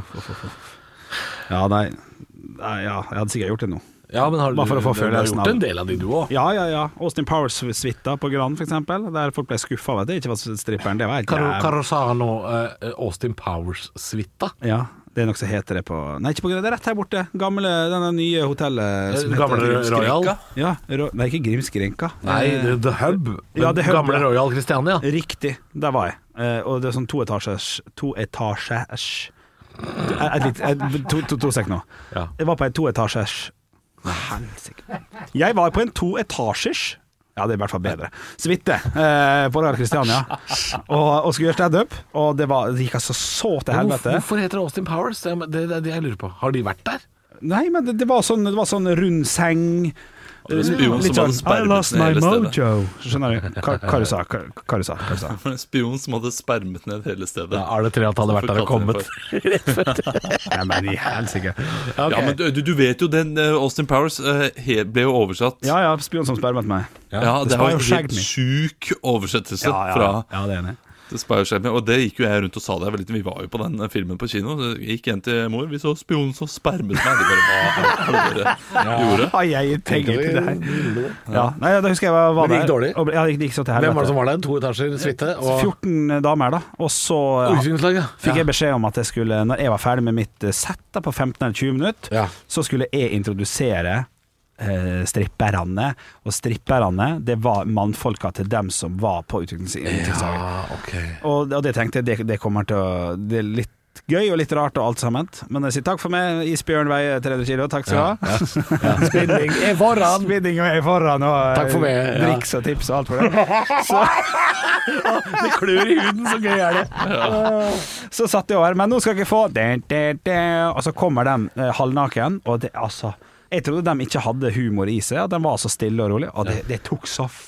Speaker 3: Nei, jeg hadde sikkert gjort det nå.
Speaker 4: Ja, men har du gjort en del av de du også?
Speaker 3: Ja. Austin Powers-suita på Gran, for eksempel, der folk ble skuffet av at det ikke var stripperen. Det var helt
Speaker 4: Hva sa han nå? Austin Powers-suita?
Speaker 3: Ja, det er nok så heter det på... Nei, ikke på Gran, det er rett her borte. Denne nye hotellet
Speaker 4: Gamle Royal?
Speaker 3: Nei, ikke Grimskrenka.
Speaker 4: Nei, The Hub. Gamle Royal Christiania.
Speaker 3: Riktig, der var jeg. Og det er sånn to etasjers To sek nå. Jeg var på en 2 etasjers. Jeg var på en 2 etasjers. Ja, det er i hvert fall bedre suite på Royal Christiania og skulle gjøre stand-up. Og det gikk altså så til helvete.
Speaker 4: Hvorfor heter det Austin Powers? Det er det jeg lurer på. Har de vært der?
Speaker 3: Nei, men det var sånn rund seng.
Speaker 5: Spion som hadde spermet ned hele stedet.
Speaker 3: Skjønner du? Hva du sa?
Speaker 5: Spion som hadde spermet ned hele stedet.
Speaker 4: Er det 3 at hadde vært der og kommet rett før?
Speaker 3: Nei, men i helsike.
Speaker 5: Ja, men du vet jo den Austin Powers ble jo oversatt.
Speaker 3: Ja, spion som spermet meg.
Speaker 5: Ja, det var jo helt sjuk oversettelse fra
Speaker 3: det er enig.
Speaker 5: Og det gikk jo jeg rundt og sa det. Vi var jo på den filmen på kino. Jeg gikk hjem til mor. Vi så spionen som spermet meg. Det bare, hva gjorde?
Speaker 3: Har jeg penger til det her? Nei, da husker jeg var
Speaker 4: der. Men det gikk dårlig?
Speaker 3: Ja, det gikk så til helvete.
Speaker 4: Hvem var det som var der? 2 etasjer suite?
Speaker 3: 14 damer da. Og så fikk jeg beskjed om at jeg skulle, når jeg var ferdig med mitt sett på 15 eller 20 minutter, så skulle jeg introdusere stripperne, og stripperne det var mannfolka til dem som var på utviklingsinitiativet. Og det tenkte jeg det kommer til å, det er litt gøy og litt rart og alt sammen, men jeg sier takk for meg. Isbjørn veier 300 kilo, takk skal du ha. Spinning er foran og
Speaker 4: takk for meg,
Speaker 3: driks og tips og alt for det. Så
Speaker 4: det klør i huden, så gøy er det.
Speaker 3: Så satt jeg over, men nå skal jeg ikke få og så kommer de halvnaken, og det jeg trodde de ikke hadde humor i seg, at de var så stille og rolig, og det tok så fett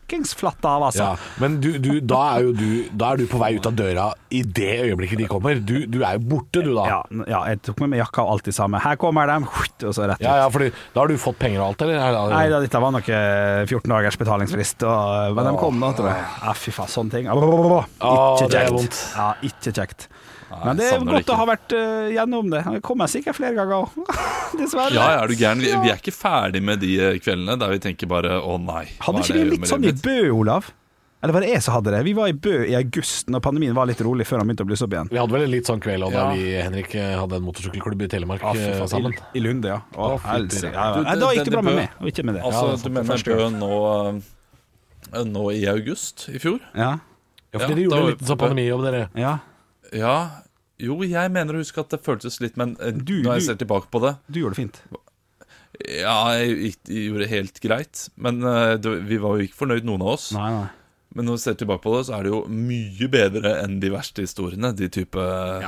Speaker 3: fuckings flatt av, altså.
Speaker 4: Ja, men da er du på vei ut av døra i det øyeblikket de kommer. Du er jo borte, du da.
Speaker 3: Ja, jeg tok med meg jakka og alt det samme. Her kommer de, og så rett ut.
Speaker 4: Ja, fordi da har du fått penger og alt, eller?
Speaker 3: Nei, dette var nok 14 dagers betalingsfrist, men de kom da, tror jeg. Ja, fy faen, sånne ting. Ikke kjekt. Ja, ikke kjekt. Men det er godt å ha vært gjennom det. Det kommer sikkert flere ganger også. Dessverre.
Speaker 5: Ja, er du gæren? Vi er ikke ferdig med de kveldene der vi tenker bare, å nei.
Speaker 3: Hadde ikke vi litt sånn i Bø, Olav? Eller var det jeg som hadde det? Vi var i Bø i august når pandemien var litt rolig før han begynte å blusse opp igjen.
Speaker 4: Vi hadde vel en litt sånn kveld da vi, Henrik, hadde en motorsykkelklubb i Telemark sammen.
Speaker 3: I Lunde, ja. Da gikk det bra med meg, og ikke med det.
Speaker 5: Altså, du mener Bø nå i august i fjor?
Speaker 3: Ja.
Speaker 4: Ja, fordi dere gjorde en liten sånn pandemijobb, dere.
Speaker 5: Ja, jo, jeg mener å huske at det føltes litt, men når jeg ser tilbake på det
Speaker 3: Du gjorde det fint.
Speaker 5: Ja, jeg gjorde det helt greit. Men vi var jo ikke fornøyd, noen av oss.
Speaker 3: Nei.
Speaker 5: Men når vi ser tilbake på det, så er det jo mye bedre enn de verste historiene. De type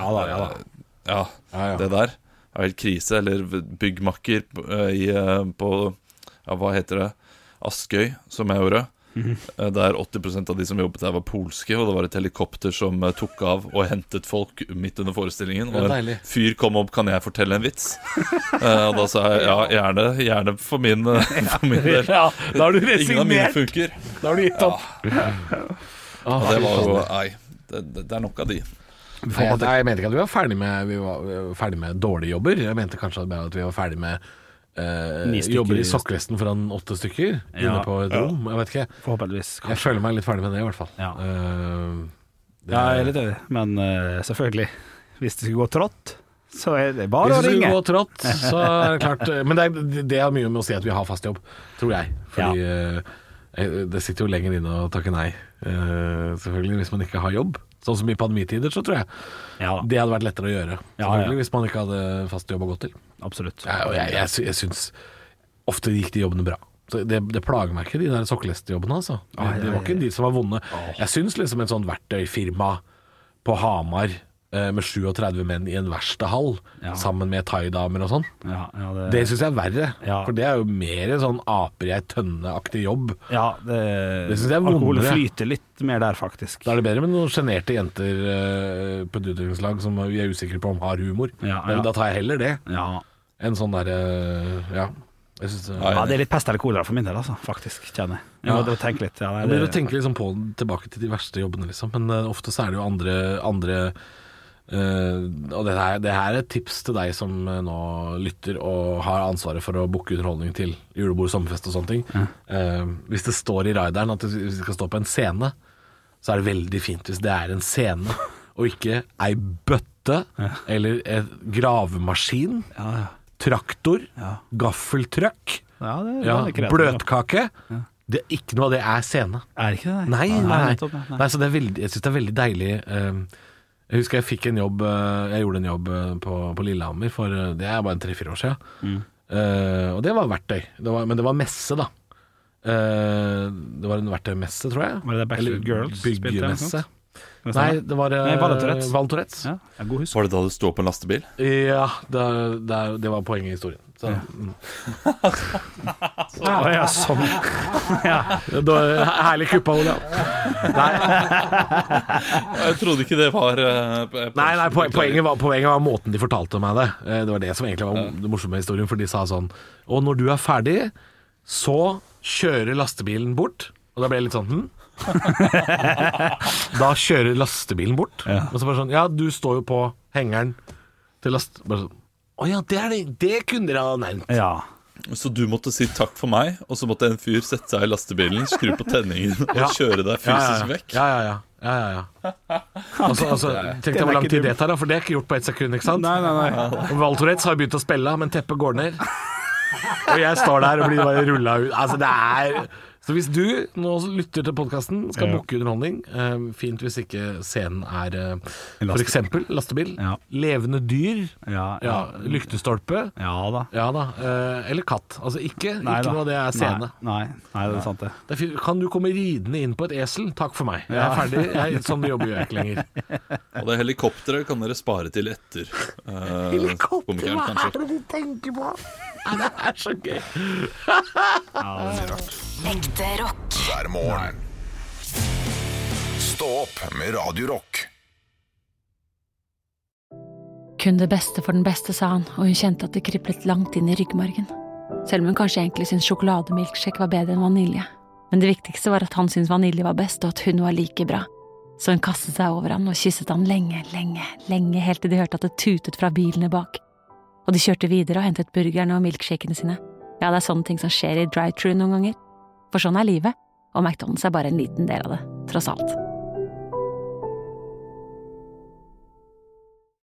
Speaker 5: Ja, det der er helt krise. Eller byggmakker på hva heter det, Askøy, som jeg gjorde. Der 80% av de som jobbet der var polske, og det var et helikopter som tok av og hentet folk midt under forestillingen. Og en fyr kom opp, kan jeg fortelle en vits? Og da sa jeg gjerne for min del.
Speaker 4: Da har du resignert.
Speaker 5: Ingen av mine funker.
Speaker 4: Da har du gitt opp.
Speaker 5: Og det var jo det er nok av de.
Speaker 4: Jeg mente ikke at vi var ferdig med dårlige jobber. Jeg mente kanskje at vi var ferdig med jobber i sokkelesten foran 8 stykker inne på et rom. Jeg vet ikke.
Speaker 3: Forhåpentligvis.
Speaker 4: Jeg føler meg litt ferdig med det i hvert fall.
Speaker 3: Ja, jeg er litt enig. Men selvfølgelig, hvis det skulle gå trått, så er det bare å ringe.
Speaker 4: Hvis det skulle gå trått, så er det klart. Men det har mye med å si at vi har fast jobb, tror jeg. Fordi det sitter jo lenger inne å takke nei. Selvfølgelig, hvis man ikke har jobb. Sånn som i pandemitider, så tror jeg det hadde vært lettere å gjøre. Selvfølgelig, hvis man ikke hadde fast jobb å gå til.
Speaker 3: Absolutt.
Speaker 4: Jeg synes ofte gikk de jobbene bra. Så det plager meg ikke, de der sokkelestejobbene, altså. Det var ikke de som var vonde. Jeg synes liksom en sånn verktøyfirma på Hamar med 37 menn i en verkstedhall sammen med thaidamer og sånn. Det synes jeg er verre. For det er jo mer sånn aper i ei tønne-aktig jobb.
Speaker 3: Det
Speaker 4: synes jeg er vondere.
Speaker 3: Alkohol flyter litt mer der, faktisk.
Speaker 4: Da er det bedre med noen generte jenter på et utviklingslag som vi er usikre på om har humor. Men da tar jeg heller det. En sånn der jeg synes,
Speaker 3: det er litt pest eller kolera for min del, altså, faktisk, kjenner jeg. Jeg må tenke litt.
Speaker 4: Jeg må tenke liksom på tilbake til de verste jobbene, liksom. Men ofte så er det jo andre og det her er et tips til deg som nå lytter og har ansvaret for å booke underholdning til julebord, sommerfest og sånne ting. Hvis det står i rideren at vi skal stå på en scene, så er det veldig fint hvis det er en scene og ikke ei bøtte eller en gravemaskin, traktor, gaffeltrøkk, bløtkake. Det er ikke noe av det er scene.
Speaker 3: Er det ikke det?
Speaker 4: Nei, så jeg synes det er veldig deilig. Jeg husker jeg fikk en jobb, jeg gjorde en jobb på Lillehammer for, det er bare 3-4 år siden. Og det var verktøy, men det var messe da. Det var en verktøymesse, tror jeg.
Speaker 3: Var det Backstreet Girls?
Speaker 4: Byggemesse. Nei, det var Val Tourettes.
Speaker 5: God husk. Var det da du stod på en lastebil?
Speaker 4: Ja, det var poenget i historien. Så.
Speaker 3: Sånn.
Speaker 4: Herlig kuppa, Ola. Nei.
Speaker 5: Jeg trodde ikke det var
Speaker 4: Nei, poenget var måten de fortalte meg det. Det var det som egentlig var det morsomme i historien. For de sa sånn: og når du er ferdig, så kjører lastebilen bort. Og da ble jeg litt sånn Da kjører lastebilen bort. Og så bare sånn: ja, du står jo på hengeren til last. Bare sånn: å ja, det kunne dere ha nevnt.
Speaker 5: Så du måtte si takk for meg, og så måtte en fyr sette seg i lastebilen, skru på tenningen og kjøre deg fysisk vekk?
Speaker 4: Ja. Altså, tenk deg hvor lang tid det tar, for det er ikke gjort på 1 sekund, ikke sant?
Speaker 3: Nei.
Speaker 4: Val Tourettes har begynt å spille, men teppet går ned. Og jeg står der og blir bare rullet ut. Altså, det er... Så hvis du nå lytter til podcasten, skal booke underholdning, fint hvis ikke scenen er for eksempel lastebil, levende dyr, lyktestolpe, eller katt. Altså ikke noe av det er scene.
Speaker 3: Nei, det er sant det.
Speaker 4: Kan du komme ridende inn på et esel? Takk for meg. Jeg er ferdig. Sånn jobber jeg ikke lenger.
Speaker 5: Og det helikopteret kan dere spare til etter.
Speaker 4: Helikopter, hva er det du tenker på? Det er så gøy.
Speaker 3: Det er mye rart.
Speaker 2: Ekte rock.
Speaker 1: hver morgen. Stå opp med Radio Rock.
Speaker 18: Kun det beste for den beste, sa han, og hun kjente at det kriblet langt inn i ryggmargen. Selv om hun kanskje egentlig syntes sjokolademilkshake var bedre enn vanilje. Men det viktigste var at han syntes vanilje var best, og at hun var like bra. Så hun kastet seg over han og kysset han lenge, helt til de hørte at det tutet fra bilene bak. Og de kjørte videre og hentet burgerne og milkshakene sine. Ja, det sånne ting som skjer i drive-thru noen ganger. For sånn livet, og McDonald's bare en liten del av det, tross alt.